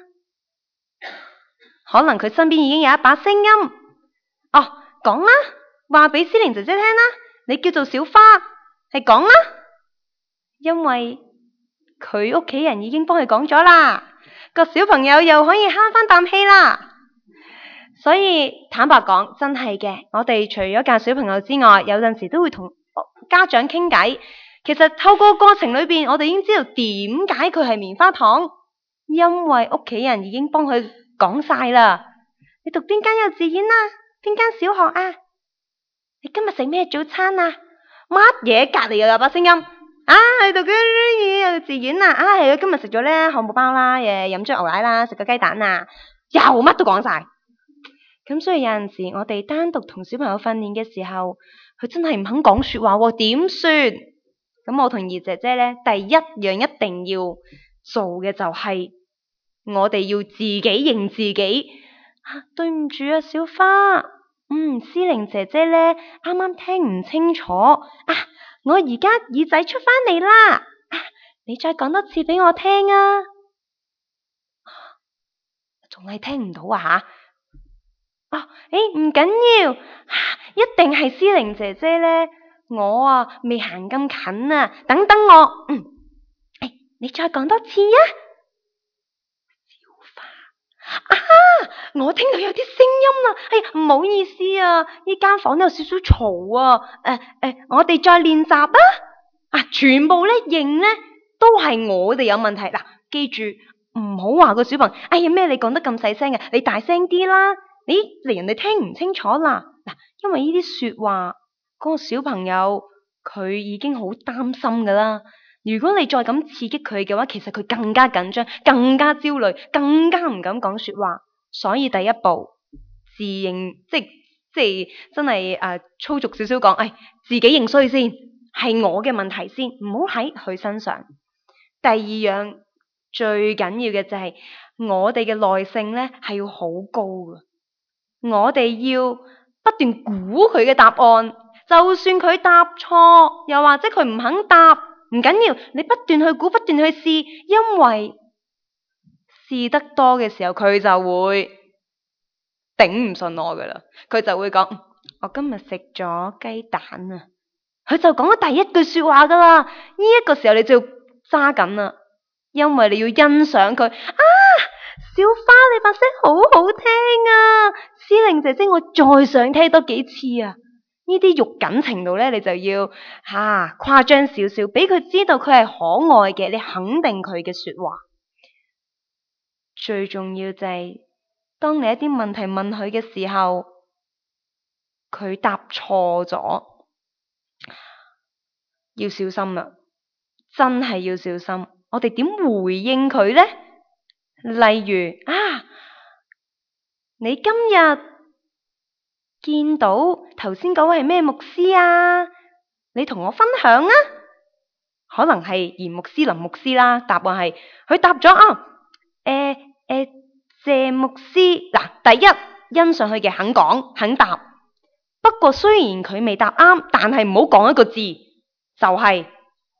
Speaker 3: 可能佢身邊已經有一把聲音，哦，講啦，話俾思玲姐姐聽啦，你叫做小花，係講啦，因為佢屋企人已經幫佢講咗啦，個小朋友又可以慳翻啖氣啦。所以坦白講，真係嘅，我哋除咗教小朋友之外，有陣時都會同家長傾偈。其實透過過程裏邊，我哋已經知道點解佢係棉花糖，因為屋企人已經幫佢講晒啦。你讀邊間幼稚園啊？邊間小學啊？你今日食咩早餐啊？乜嘢？隔籬又有把聲音啊！你讀嗰啲幼稚園啊？啊，係啊，今日食咗咧漢堡包啦，飲咗牛奶啦，食個雞蛋啊，又乜都講晒。咁所以有陣時我哋單獨同小朋友訓練嘅時候，佢真係唔肯講說話喎，點算？咁我同怡姐姐咧，第一樣一定要做嘅就係我哋要自己認自己。對唔住啊，小花，思玲姐姐咧啱啱聽唔清楚啊，我而家耳仔出翻嚟啦，你再講多次俾我聽啊，仲係聽唔到啊吓？唔緊要，一定係思玲姐姐咧，我未行咁近啊，等等我，你再講多次啊，小花，我聽到有啲聲音啦，唔好意思啊，呢間房有少少嘈啊，我哋再練習啊，全部咧認咧都係我哋有問題，嗱，記住唔好話個小朋友，哎呀咩你講得咁細聲嘅，你大聲啲啦。嚟人哋聽唔清楚啦，嗱，因為呢啲說話，嗰個小朋友佢已經好擔心噶啦。如果你再咁刺激佢嘅話，其實佢更加緊張、更加焦慮、更加唔敢講說話。所以第一步，自認即係真係粗俗少少講，自己認衰先，係我嘅問題先，唔好喺佢身上。第二樣最緊要嘅就係我哋嘅耐性咧，係要好高噶。我哋要不斷估佢嘅答案，就算佢答錯，又或者佢唔肯答，唔緊要，你不斷去估，不斷去試，因為試得多嘅時候，佢就會頂唔順我噶啦，佢就會講：我今日食咗雞蛋啊！佢就講咗第一句說話噶啦，呢一個時候你就要揸緊啦，因為你要欣賞佢小花，你把聲好好聽啊！思玲姐姐，我再想聽多幾次啊！呢啲肉緊程度咧，你就要誇張少少，俾佢知道佢係可愛嘅，你肯定佢嘅說話。最重要就係，當你一啲問題問佢嘅時候，佢答錯咗，要小心啦，真係要小心。我哋點回應佢呢？例如你今日見到頭先嗰位係咩牧師啊？你同我分享啊。可能係嚴牧師、林牧師啦。答案係佢答咗謝牧師。嗱，第一欣賞佢嘅肯講肯答。不過雖然佢未答啱，但係唔好講一個字，就係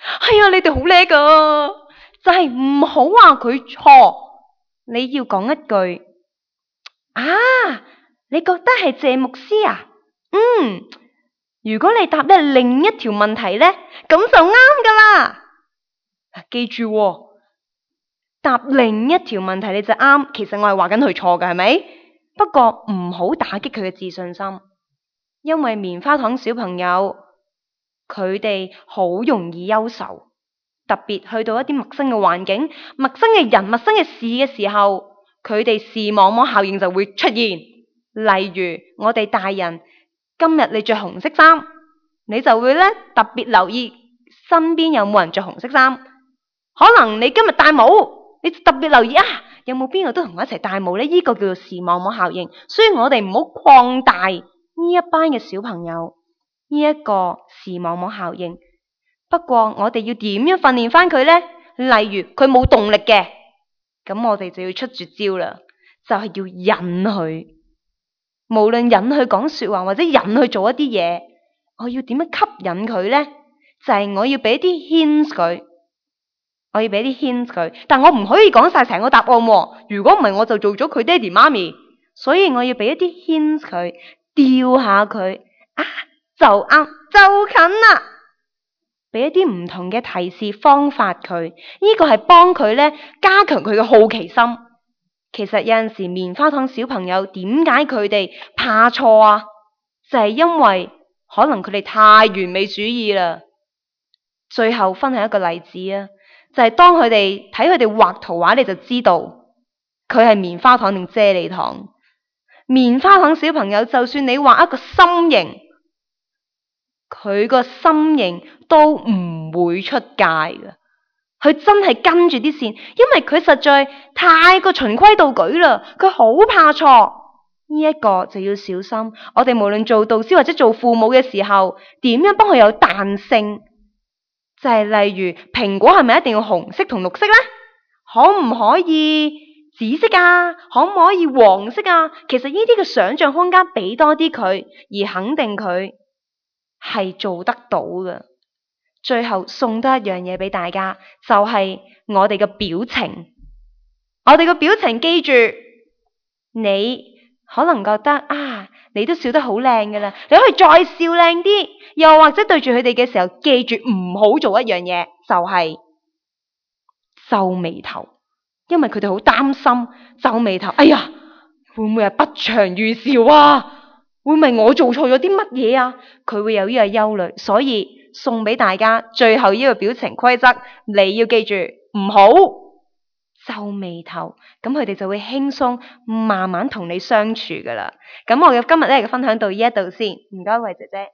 Speaker 3: 係啊，你哋好叻噶，就係唔好話佢錯，你要講一句啊，你覺得係謝牧師啊？如果你答咧另一條問題咧，咁就啱噶啦。記住喎，答另一條問題你就啱，其實我係話緊佢錯㗎，係咪？不過唔好打擊佢嘅自信心，因為棉花糖小朋友佢哋好容易憂愁，特別去到一啲陌生嘅環境、陌生嘅人、陌生嘅事嘅時候，佢哋視網膜效應就會出現。例如我哋大人，今日你着紅色衫，你就會咧特別留意身邊有冇人着紅色衫。可能你今日戴帽，你特別留意啊，有冇邊個都同我一齊戴帽呢？呢個叫做視網膜效應。所以我哋唔好擴大呢一班嘅小朋友呢一個視網膜效應。不過我哋要點樣訓練翻佢呢？例如佢冇動力嘅，咁我哋就要出絕招啦，就係要引佢。無論引佢講說話或者引佢做一啲嘢，我要點樣吸引佢呢？就係我要俾啲 hints 佢。我要俾啲 hint 佢，但我唔可以講晒成個答案喎。如果唔係，我就做咗佢爹哋媽咪。所以我要俾一啲 hint 佢，吊下佢啊，就啱就近啦。俾一啲唔同嘅提示方法佢，呢個係幫佢咧加強佢嘅好奇心。其實有陣時棉花糖小朋友點解佢哋怕錯啊？就係因為可能佢哋太完美主義啦。最後分享一個例子啊。就係當佢哋睇佢哋畫圖畫，你就知道佢係棉花糖定啫喱糖。棉花糖小朋友，就算你畫一個心形，佢個心形都唔會出界㗎。佢真係跟住啲線，因為佢實在太過循規蹈矩啦。佢好怕錯，呢一個就要小心。我哋無論做導師或者做父母嘅時候，點樣幫佢有彈性？就係例如蘋果係咪一定要紅色同綠色呢？可唔可以紫色啊？可唔可以黃色啊？其實呢啲嘅想象空間俾多啲佢，而肯定佢係做得到嘅。最後送多一樣嘢俾大家，就係我哋嘅表情。我哋嘅表情，記住，你可能覺得啊，你都笑得好靚噶啦，你可以再笑靚啲，又或者對住佢哋嘅時候，記住唔好做一樣嘢，就係皺眉頭，因為佢哋好擔心皺眉頭。哎呀，會唔會係不祥預兆啊？會唔會我做錯咗啲乜嘢啊？佢會有呢個憂慮，所以送俾大家最後呢個表情規則，你要記住唔好皺眉頭，咁佢哋就會輕鬆慢慢同你相處噶啦。咁我嘅今日咧嘅分享到呢一度先，唔該，慧姐姐。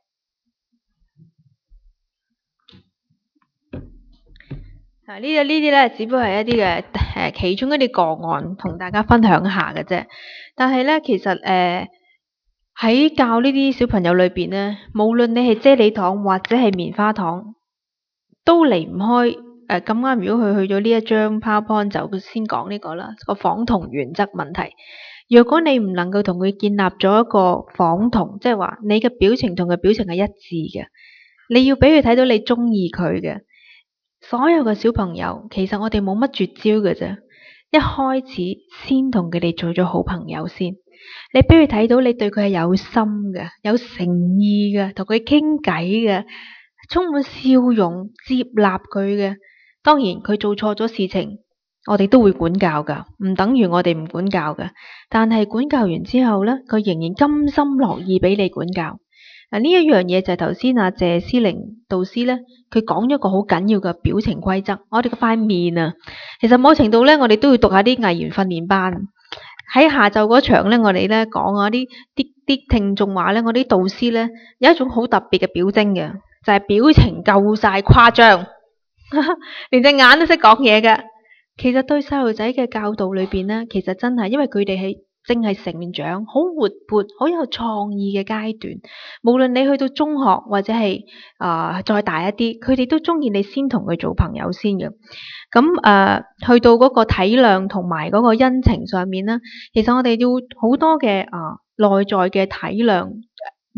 Speaker 1: 呢啲咧，只不過係一啲嘅其中一啲個案，同大家分享下嘅啫。但係咧，其實喺教呢啲小朋友裏邊咧，無論你係啫喱糖或者係棉花糖，都離唔開咁啱。如果佢去咗呢一張 PowerPoint，就先講呢個啦，個仿同原則問題。若果你唔能夠同佢建立咗一個仿同，即係話你嘅表情同佢表情係一致嘅，你要俾佢睇到你中意佢嘅。所有嘅小朋友，其實我哋冇乜絕招嘅啫。一開始先同佢哋做咗好朋友先，你俾佢睇到你對佢係有心嘅、有誠意嘅，同佢傾偈嘅，充滿笑容、接納佢嘅。當然佢做錯咗事情，我哋都會管教噶，唔等於我哋唔管教噶。但係管教完之後呢，佢仍然甘心樂意俾你管教。呢一樣嘢就係頭先阿謝思玲導師呢，佢講咗一個好緊要嘅表情規則。我哋嘅塊面啊，其實某程度呢，我哋都要讀下啲藝員訓練班。喺下晝嗰場呢，我哋呢講啊啲聽眾話呢，我啲導師呢有一種好特別嘅表徵嘅，就係表情夠晒誇張，連隻眼都識講嘢嘅。其實對細路仔嘅教導裏邊呢，其實真係因為佢哋係正係成長，好活潑、好有創意嘅階段。無論你去到中學或者係再大一啲，佢哋都中意你先同佢做朋友先嘅。咁去到嗰個體諒同埋嗰個恩情上面呢，其實我哋要好多嘅內在嘅體諒，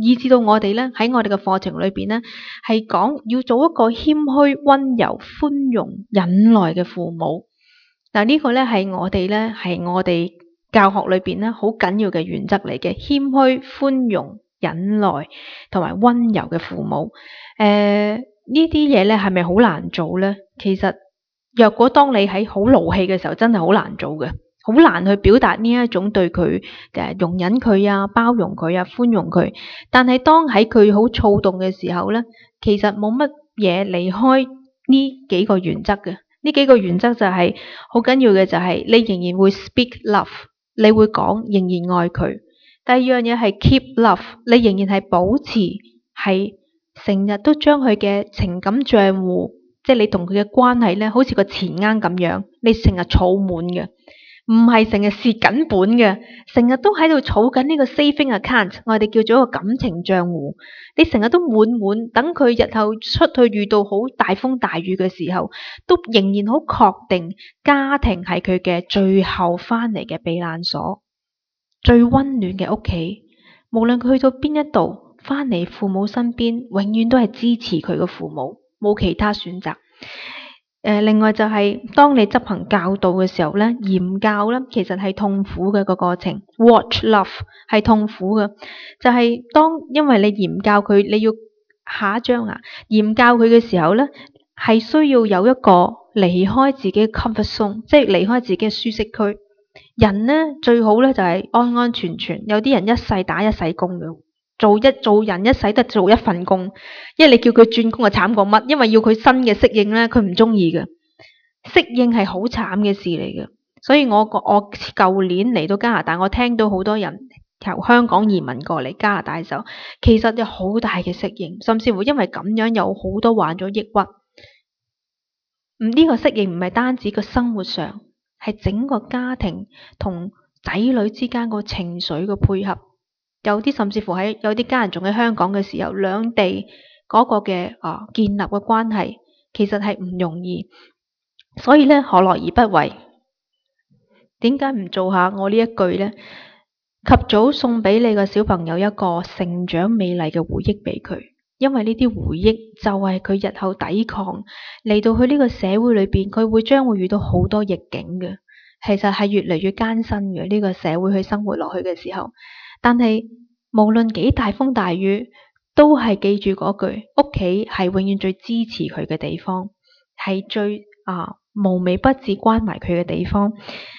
Speaker 1: 以至到我哋咧喺我哋嘅課程裏邊咧，係講要做一個謙虛、溫柔、寬容、忍耐嘅父母。嗱，呢個咧係我哋教學裏邊咧好緊要嘅原則嚟嘅，謙虛、寬容、忍耐同埋溫柔嘅父母。呢啲嘢咧係咪好難做咧？其實若果當你喺好勞氣嘅時候，真係好難做嘅。好難去表達呢一種對佢容忍佢啊、包容佢啊、寬容佢。但係當喺佢好躁動嘅時候咧，其實冇乜嘢離開呢幾個原則嘅。呢幾個原則就係好緊要嘅，就係你仍然會 speak love， 你會講仍然愛佢。第二樣嘢係 keep love， 你仍然係保持係成日都將佢嘅情感賬戶，即係你同佢嘅關係咧，好似個錢罌咁樣，你成日儲滿嘅。唔係成日蝕緊本嘅，成日都喺度儲緊呢個 saving account， 我哋叫做一個感情賬戶。你成日都滿，等佢日後出去遇到好大風大雨嘅時候，都仍然好確定家庭係佢嘅最後翻嚟嘅避難所，最溫暖嘅屋企。無論佢去到邊一度，翻嚟父母身邊，永遠都係支持佢嘅父母，冇其他選擇。另外就係當你執行教導嘅時候咧，嚴教咧其實係痛苦嘅個過程。Watch love 係痛苦嘅，就係因為你嚴教佢，你要下一章嚴教佢嘅時候咧，係需要有一個離開自己嘅 comfort zone， 即係離開自己嘅舒適區。人咧最好咧就係安安全全，有啲人一世打一世工嘅。做人一世都做一份工，因為你叫佢轉工就慘過乜，因為要佢新嘅適應咧，佢唔中意嘅。適應係好慘嘅事嚟嘅，所以我舊年嚟到加拿大，我聽到好多人由香港移民過嚟加拿大嘅時候，其實有好大嘅適應，甚至乎因為咁樣有好多患咗抑鬱。呢個適應唔係單止個生活上，係整個家庭同仔女之間個情緒嘅配合。有啲甚至乎有啲家人仲喺香港嘅時候，兩地嗰個嘅建立嘅關係，其實係唔容易。所以咧，何樂而不為？點解唔做下我呢一句呢？及早送俾你個小朋友一個成長美麗嘅回憶俾佢，因為呢啲回憶就係佢日後抵抗嚟到去呢個社會裏邊，佢將會遇到好多逆境嘅。其實係越嚟越艱辛嘅，呢個社會去生活落去嘅時候。但係無論幾大風大雨，都係記住嗰句，屋企係永遠最支持佢嘅地方，係最無微不至關懷佢嘅地方。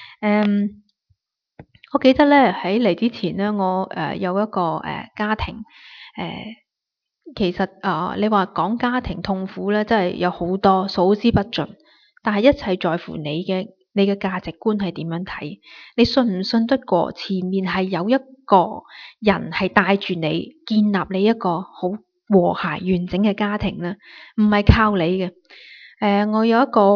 Speaker 1: 我記得咧喺嚟之前咧，我有一個家庭，其實你話講家庭痛苦咧，真係有好多數之不盡。但係一切在乎你嘅價值觀係點樣睇？你信唔信得過前面係有一個人係帶住你建立你一個好和諧完整嘅家庭呢？唔係靠你嘅。我有一個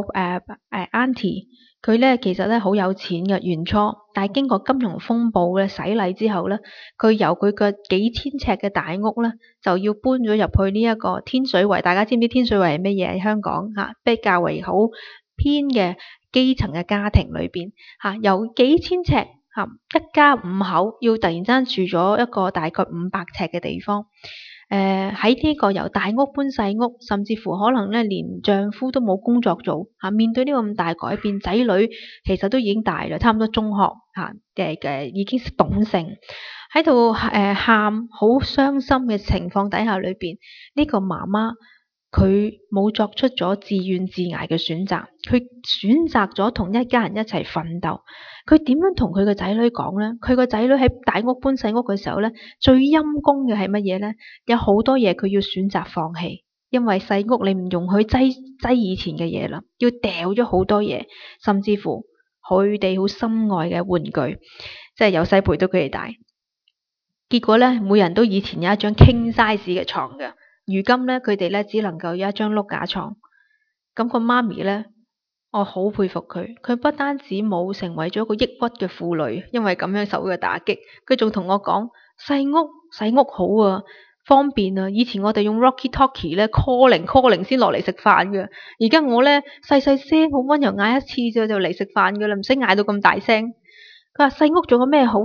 Speaker 1: auntie， 佢咧其實咧好有錢嘅原初，但係經過金融風暴咧洗禮之後咧，佢由佢嘅幾千尺嘅大屋咧，就要搬咗入去呢一個天水圍。大家知唔知天水圍係乜嘢？喺香港比較為好偏嘅基層嘅家庭裏邊由幾千尺一家五口，要突然間住咗一個大概500尺嘅地方。喺呢個由大屋搬細屋，甚至乎可能咧連丈夫都冇工作做面對呢個咁大改變，仔女其實都已經大啦，差唔多中學已經懂性，喺度喊好傷心嘅情況底下裏邊，呢個媽媽佢冇作出咗自怨自艾嘅選擇，佢選擇咗同一家人一齊奮鬥。佢點樣同佢個仔女講呢？佢個仔女喺大屋搬細屋嘅時候呢，最陰功嘅係乜嘢呢？有好多嘢佢要選擇放棄，因為細屋你唔容許擠以前嘅嘢啦，要掉咗好多嘢，甚至乎佢哋好心愛嘅玩具，即係由細陪到佢哋大。結果呢，每人都以前有一張 king size 嘅床嘅，如今呢，佢哋呢只能夠有一張碌架床。咁個媽咪呢，我好佩服佢，佢不單止冇成為咗一個抑鬱嘅婦女，因為咁樣受嘅打擊，佢仲同我講細屋好啊，方便啊。以前我哋用 walkie talkie 咧 calling 先落嚟食飯嘅，而家我咧細聲好溫柔嗌一次就嚟食飯噶啦，唔使嗌到咁大聲。佢話細屋仲有咩好咧？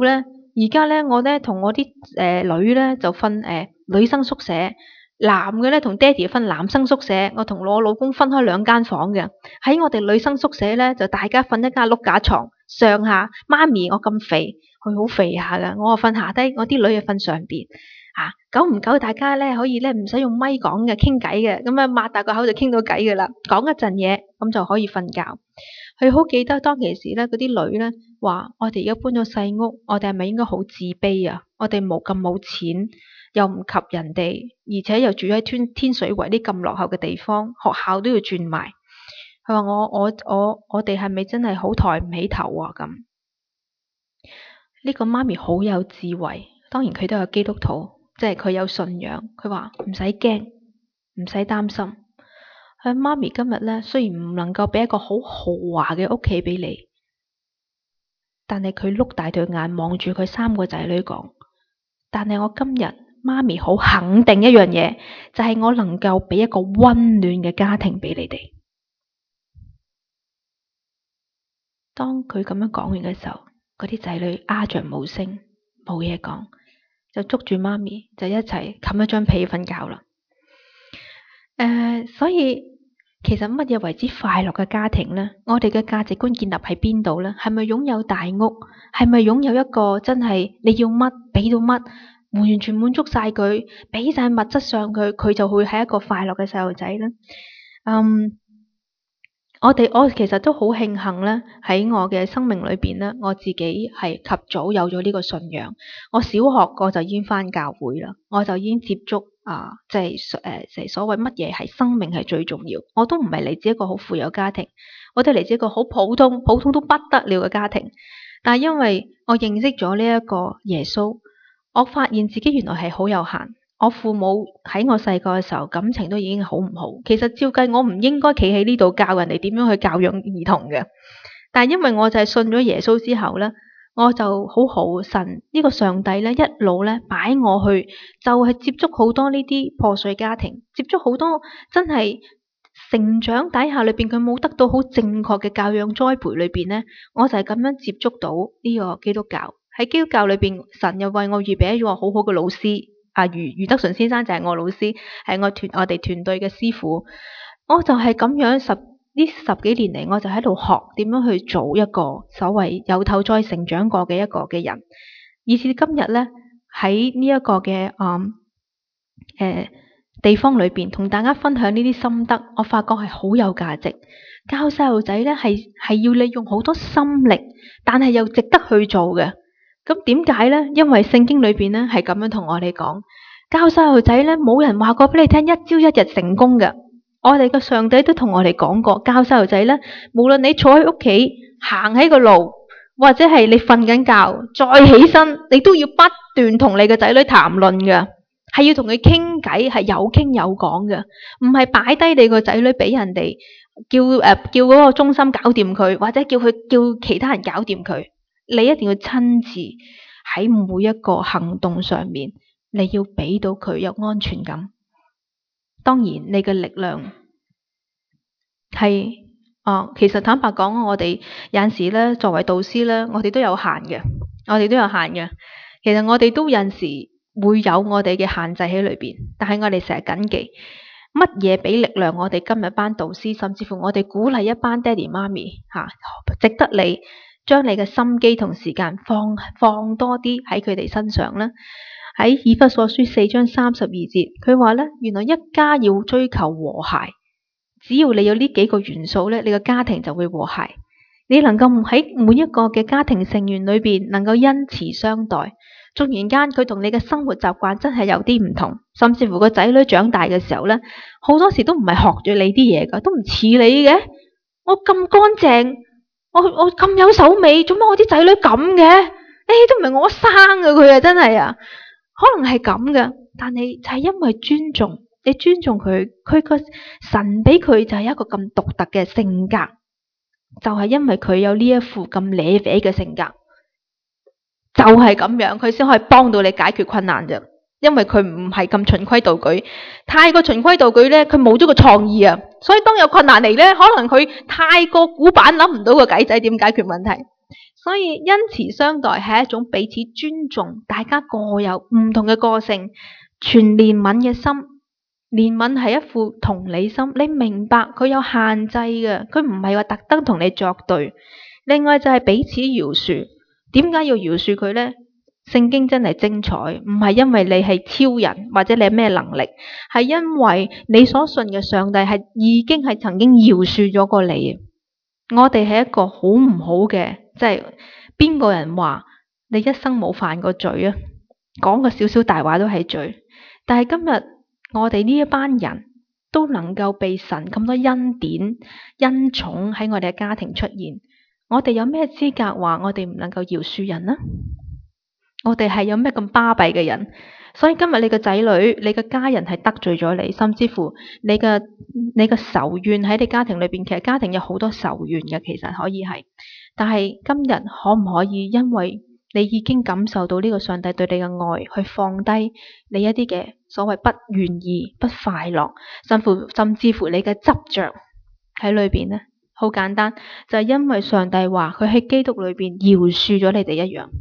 Speaker 1: 而家咧我咧同我啲女咧就瞓女生宿舍，男嘅咧同爹哋瞓男生宿舍，我同我老公分開2間房嘅。喺我哋女生宿舍咧就大家瞓一間碌架床，上下。媽咪我咁肥，佢好肥下噶，我瞓下低，我啲女啊瞓上邊。久唔久大家咧可以咧唔使用咪講嘅，傾偈嘅，咁啊擘大個口就傾到偈噶啦，講一陣嘢咁就可以瞓覺。佢好記得當其時咧，嗰啲女咧話：我哋而家搬咗細屋，我哋係咪應該好自卑啊？我哋冇錢，又唔及人哋，而且又住喺天水圍啲咁落後嘅地方，學校都要轉埋。佢話我哋係咪真係好抬唔起頭啊？咁呢個媽咪好有智慧，當然佢都有基督徒，即係佢有信仰。佢話唔使驚，唔使擔心。佢媽咪今日咧雖然唔能夠俾一個好豪華嘅屋企俾你，但係佢碌大對眼望住佢3個仔女講：但係我今日媽咪好肯定一樣嘢，就係我能夠俾一個溫暖嘅家庭俾你哋。當佢咁樣講完嘅時候，嗰啲仔女鴉雀無聲，冇嘢講，就捉住媽咪就一齊冚一張被瞓覺啦。所以其實乜嘢為之快樂嘅家庭呢？我哋嘅價值觀建立喺邊度呢？係咪擁有大屋？係咪擁有一個真係你要乜俾到乜，完全滿足晒佢，俾晒物質上佢就會係一個快樂嘅細路仔呢？我其實都好慶幸咧，喺我嘅生命裏邊咧，我自己係及早有咗呢個信仰。我小學我就已經返教會啦，我就已經接觸即係所謂乜嘢係生命係最重要。我都唔係嚟自一個好富有家庭，我都嚟自一個好普通都不得了嘅家庭。但係因為我認識咗呢一個耶穌，我發現自己原來係好有限。我父母喺我細個嘅時候感情都已經好唔好，其實照計我唔應該企喺呢度教人哋點樣去教養兒童嘅。但係因為我就係信咗耶穌之後咧，我就好神呢個上帝咧一路咧擺我去，就係接觸好多呢啲破碎家庭，接觸好多真係成長底下裏邊佢冇得到好正確嘅教養栽培裏邊咧，我就係咁樣接觸到呢個基督教。喺基督教裏邊，神又為我預備咗個好好嘅老師。余德順先生就係我老師，係我哋團隊嘅師傅。我就係咁樣呢十幾年嚟，我就喺度學點樣去做一個所謂由頭再成長過嘅一個嘅人，以至今日咧喺呢一個嘅地方裏邊同大家分享呢啲心得，我發覺係好有價值。教細路仔咧係要你用好多心力，但係又值得去做嘅。咁點解呢？因為聖經裏邊咧係咁樣同我哋講，教細路仔咧冇人話過俾你聽一朝一日成功嘅。我哋嘅上帝都同我哋講過，教細路仔咧，無論你坐喺屋企行喺個路，或者係你瞓緊覺再起身，你都要不斷同你嘅仔女談論嘅，係要同佢傾偈，係有傾有講嘅，唔係擺低你個仔女俾人哋叫嗰個中心搞掂佢，或者叫其他人搞掂佢。你一定要親自喺每一個行動上面，你要俾到佢有安全感。當然你嘅力量係其實坦白講，我哋有陣時咧作為導師咧，我哋都有限嘅。其實我哋都有陣時會有我哋嘅限制喺裏邊，但係我哋成日謹記乜嘢俾力量我哋今日班導師，甚至乎我哋鼓勵一班爹哋媽咪值得你將你嘅心機同時間放多啲喺佢哋身上啦。喺以弗所書4章32節，佢話咧，原來一家要追求和諧，只要你有呢幾個元素咧，你個家庭就會和諧。你能夠喺每一個嘅家庭成員裏邊能夠恩慈相待，縱然間佢同你嘅生活習慣真係有啲唔同，甚至乎個仔女長大嘅時候咧，好多時都唔係學住你啲嘢噶，都唔似你嘅。我咁乾淨，我咁有手尾，做乜我啲仔女咁嘅？都唔係我生嘅，佢真係可能係咁嘅。但係就係因為尊重，你尊重佢，佢個神俾佢就係一個咁獨特嘅性格，就係因為佢有呢一副咁咧啡嘅性格，就係咁樣，佢先可以幫到你解決困難啫。因為佢唔係咁循規蹈矩，太過循規蹈矩咧，佢冇咗個創意啊。所以當有困難嚟咧，可能佢太過古板，諗唔到個計仔點解決問題。 所以恩慈相待係一種彼此尊重，大家各有唔同嘅個性，全憐憫嘅心。憐憫係一副同理心，你明白佢有限制嘅，佢唔係話特登同你作對。另外就係彼此饒恕，點解要饒恕佢呢？聖經真係精彩，唔係因為你係超人或者你係咩能力，係因為你所信嘅上帝係已經係曾經饒恕咗過你。我哋係一個好唔好嘅，即係邊個人話你一生冇犯過罪啊？講個少少大話都係罪。但係今日我哋呢一班人都能夠被神咁多恩典、恩寵喺我哋嘅家庭出現，我哋有咩資格話我哋唔能夠饒恕人呢？我哋係有咩咁巴閉嘅人？所以今日你嘅仔女、你嘅家人係得罪咗你，甚至乎你嘅仇怨喺你家庭裏邊，其實家庭有好多仇怨嘅，其實可以係。但係今日可唔可以因為你已經感受到呢個上帝對你嘅愛，去放低你一啲嘅所謂不願意、不快樂，甚至乎你嘅執着喺裏邊呢？好簡單，就係因為上帝話佢喺基督裏邊饒恕咗你哋一樣。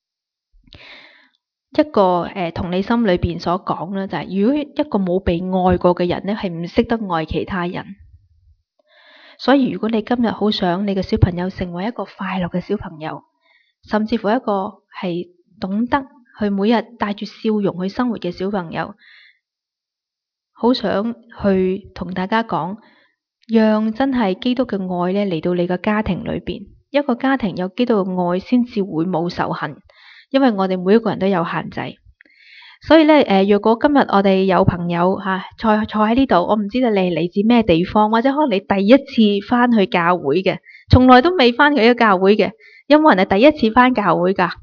Speaker 1: 一個同理心裏邊所講咧，就係如果一個冇被愛過嘅人咧，係唔識得愛其他人。所以如果你今日好想你嘅小朋友成為一個快樂嘅小朋友，甚至乎一個係懂得去每日帶住笑容去生活嘅小朋友，好想去同大家講，讓真係基督嘅愛咧嚟到你嘅家庭裏邊。一個家庭有基督嘅愛，先至會冇仇恨。因為我哋每一個人都有限制，所以咧若果今日我哋有朋友坐喺呢度，我唔知道你係嚟自咩地方，或者可能你第一次翻去教會嘅，從來都未翻過呢個教會嘅，有冇人係第一次翻教會噶？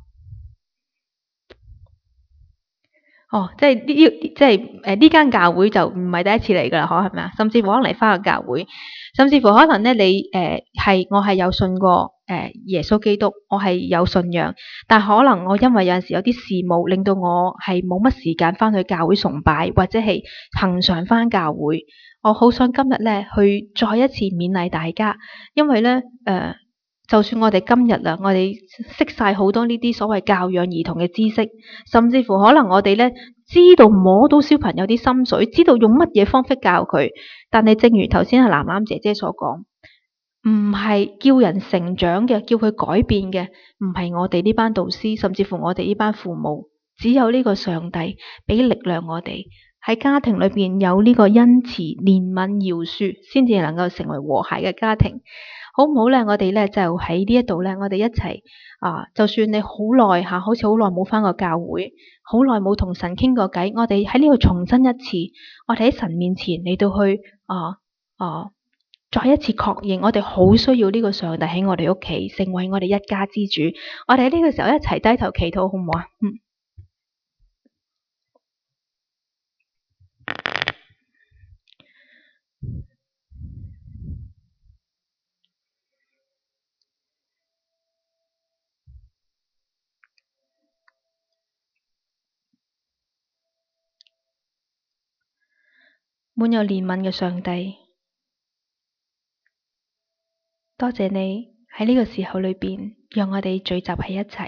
Speaker 1: 哦，即係呢間教會就唔係第一次嚟噶啦，係咪啊？甚至乎可能你翻個教會，甚至乎可能咧你我係有信過耶穌基督，我係有信仰，但可能我因為有陣時有啲事務，令到我係冇乜時間翻去教會崇拜，或者係恆常翻教會。我好想今日咧去再一次勉勵大家，因為咧就算我哋今日啦，我哋識晒好多呢啲所謂教養兒童嘅知識，甚至乎可能我哋咧知道摸到小朋友啲心水，知道用乜嘢方式教佢。但係正如頭先阿藍藍姐姐所講，唔係叫人成長嘅，叫佢改變嘅，唔係我哋呢班導師，甚至乎我哋呢班父母，只有呢個上帝俾力量我哋喺家庭裏邊有呢個恩慈、憐憫、饒恕，先至能夠成為和諧嘅家庭。好唔好咧？我哋咧就喺呢一度咧，我哋一齊就算你好耐好似好耐冇返過教會，好耐冇同神傾過偈，我哋喺呢度重申一次，我哋喺神面前嚟到去再一次確認，我哋好需要呢個上帝喺我哋屋企，成為我哋一家之主。我哋喺呢個時候一齊低頭祈禱，好唔好啊？滿有憐憫嘅上帝，多謝你喺呢個時候裏邊，讓我哋聚集喺一齊。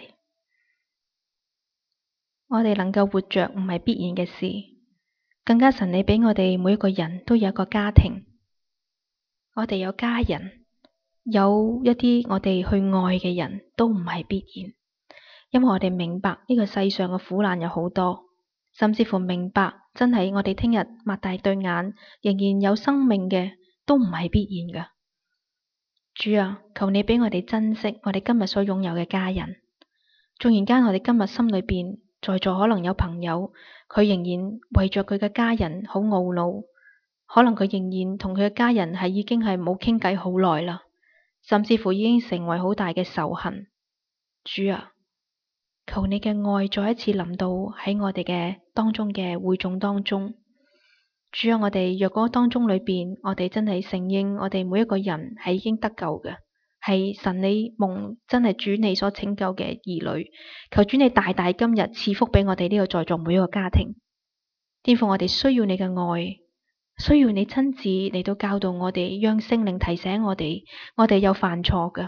Speaker 1: 我哋能夠活着唔係必然嘅事，更加神你俾我哋每一個人都有一個家庭，我哋有家人，有一啲我哋去愛嘅人都唔係必然，因為我哋明白呢個世上嘅苦難有好多，甚至乎明白真係我哋聽日擘大對眼仍然有生命嘅都唔係必然㗎。主啊，求你俾我哋珍惜我哋今日所擁有嘅家人。縱然間我哋今日心裏邊在座可能有朋友，佢仍然為着佢嘅家人好懊惱，可能佢仍然同佢嘅家人係已經係冇傾偈好耐啦，甚至乎已經成為好大嘅仇恨。主啊，求你嘅愛再一次臨到喺我哋嘅當中嘅會眾當中。主啊，我哋若果當中裏邊，我哋真係承認我哋每一個人係已經得救嘅，係神你蒙真係主你所拯救嘅兒女。求主你大大今日賜福俾我哋呢個在座每一個家庭。天父，我哋需要你嘅愛，需要你親自嚟到教導我哋，讓聖靈提醒我哋有犯錯嘅，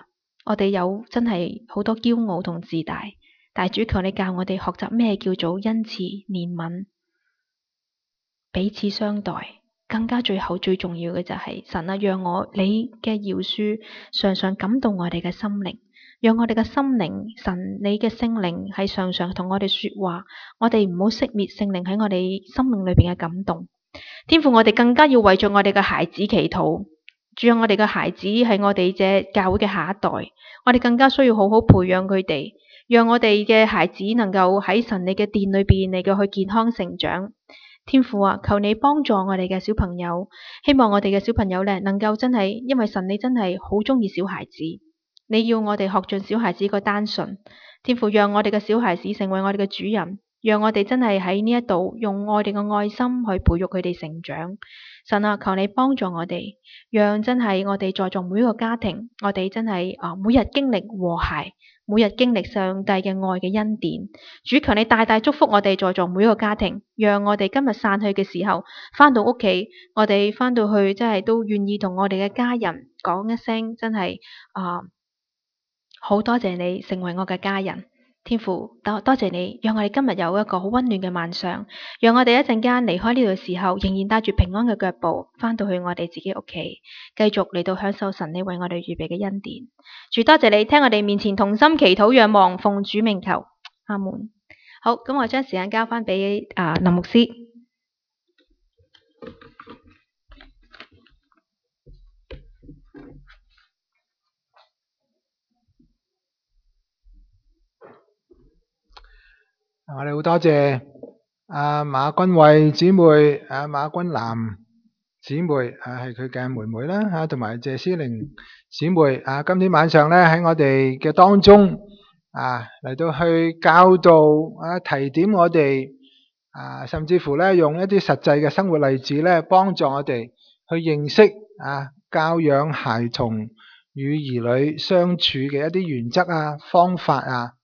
Speaker 1: 我哋有真係好多驕傲同自大，但係主求你教我哋學習咩叫做恩慈、憐憫、彼此相待。更加最後最重要嘅就係神啊，讓你嘅饒恕常常感動我哋嘅心靈，讓我哋嘅心靈，神你嘅聖靈係常常同我哋說話，我哋唔好熄滅聖靈喺我哋生命裏邊嘅感動。天父，我哋更加要為咗我哋嘅孩子祈禱，主啊，我哋嘅孩子係我哋嘅教會嘅下一代，我哋更加需要好好培養佢哋，讓我哋嘅孩子能夠喺神你嘅殿裏邊嚟到去健康成長。天父啊，求你幫助我哋嘅小朋友，希望我哋嘅小朋友咧能夠真係，因為神你真係好中意小孩子，你要我哋學盡小孩子個單純。天父，讓我哋嘅小孩子成為我哋嘅主人，讓我哋真係喺呢一度用我哋嘅愛心去培育佢哋成長。神啊，求你幫助我哋，讓真係我哋在座每一個家庭，我哋真係每日經歷和諧，每日經歷上帝嘅愛嘅恩典。主，求你大大祝福我哋在座每一個家庭，讓我哋今日散去嘅時候，返到屋企，我哋返到去真係都願意同我哋嘅家人講一聲，真係好多謝你成為我嘅家人。天父，多謝你，讓我哋今日有一個好溫暖嘅晚上，讓我哋一陣間離開呢度嘅時候，仍然帶住平安嘅腳步，返到去我哋自己屋企，繼續嚟到享受神你為我哋預備嘅恩典。主，多謝你聽我哋面前同心祈禱仰望，奉主名求，阿門。好，咁我將時間交翻俾林牧師。
Speaker 4: 我哋好多謝馬君慧姊妹、馬君南姊妹係佢嘅妹妹啦，同埋謝思玲姊妹今天晚上咧喺我哋嘅當中嚟到去教導提點我哋甚至乎咧用一啲實際嘅生活例子咧幫助我哋去認識教養孩童與兒女相處嘅一啲原則方法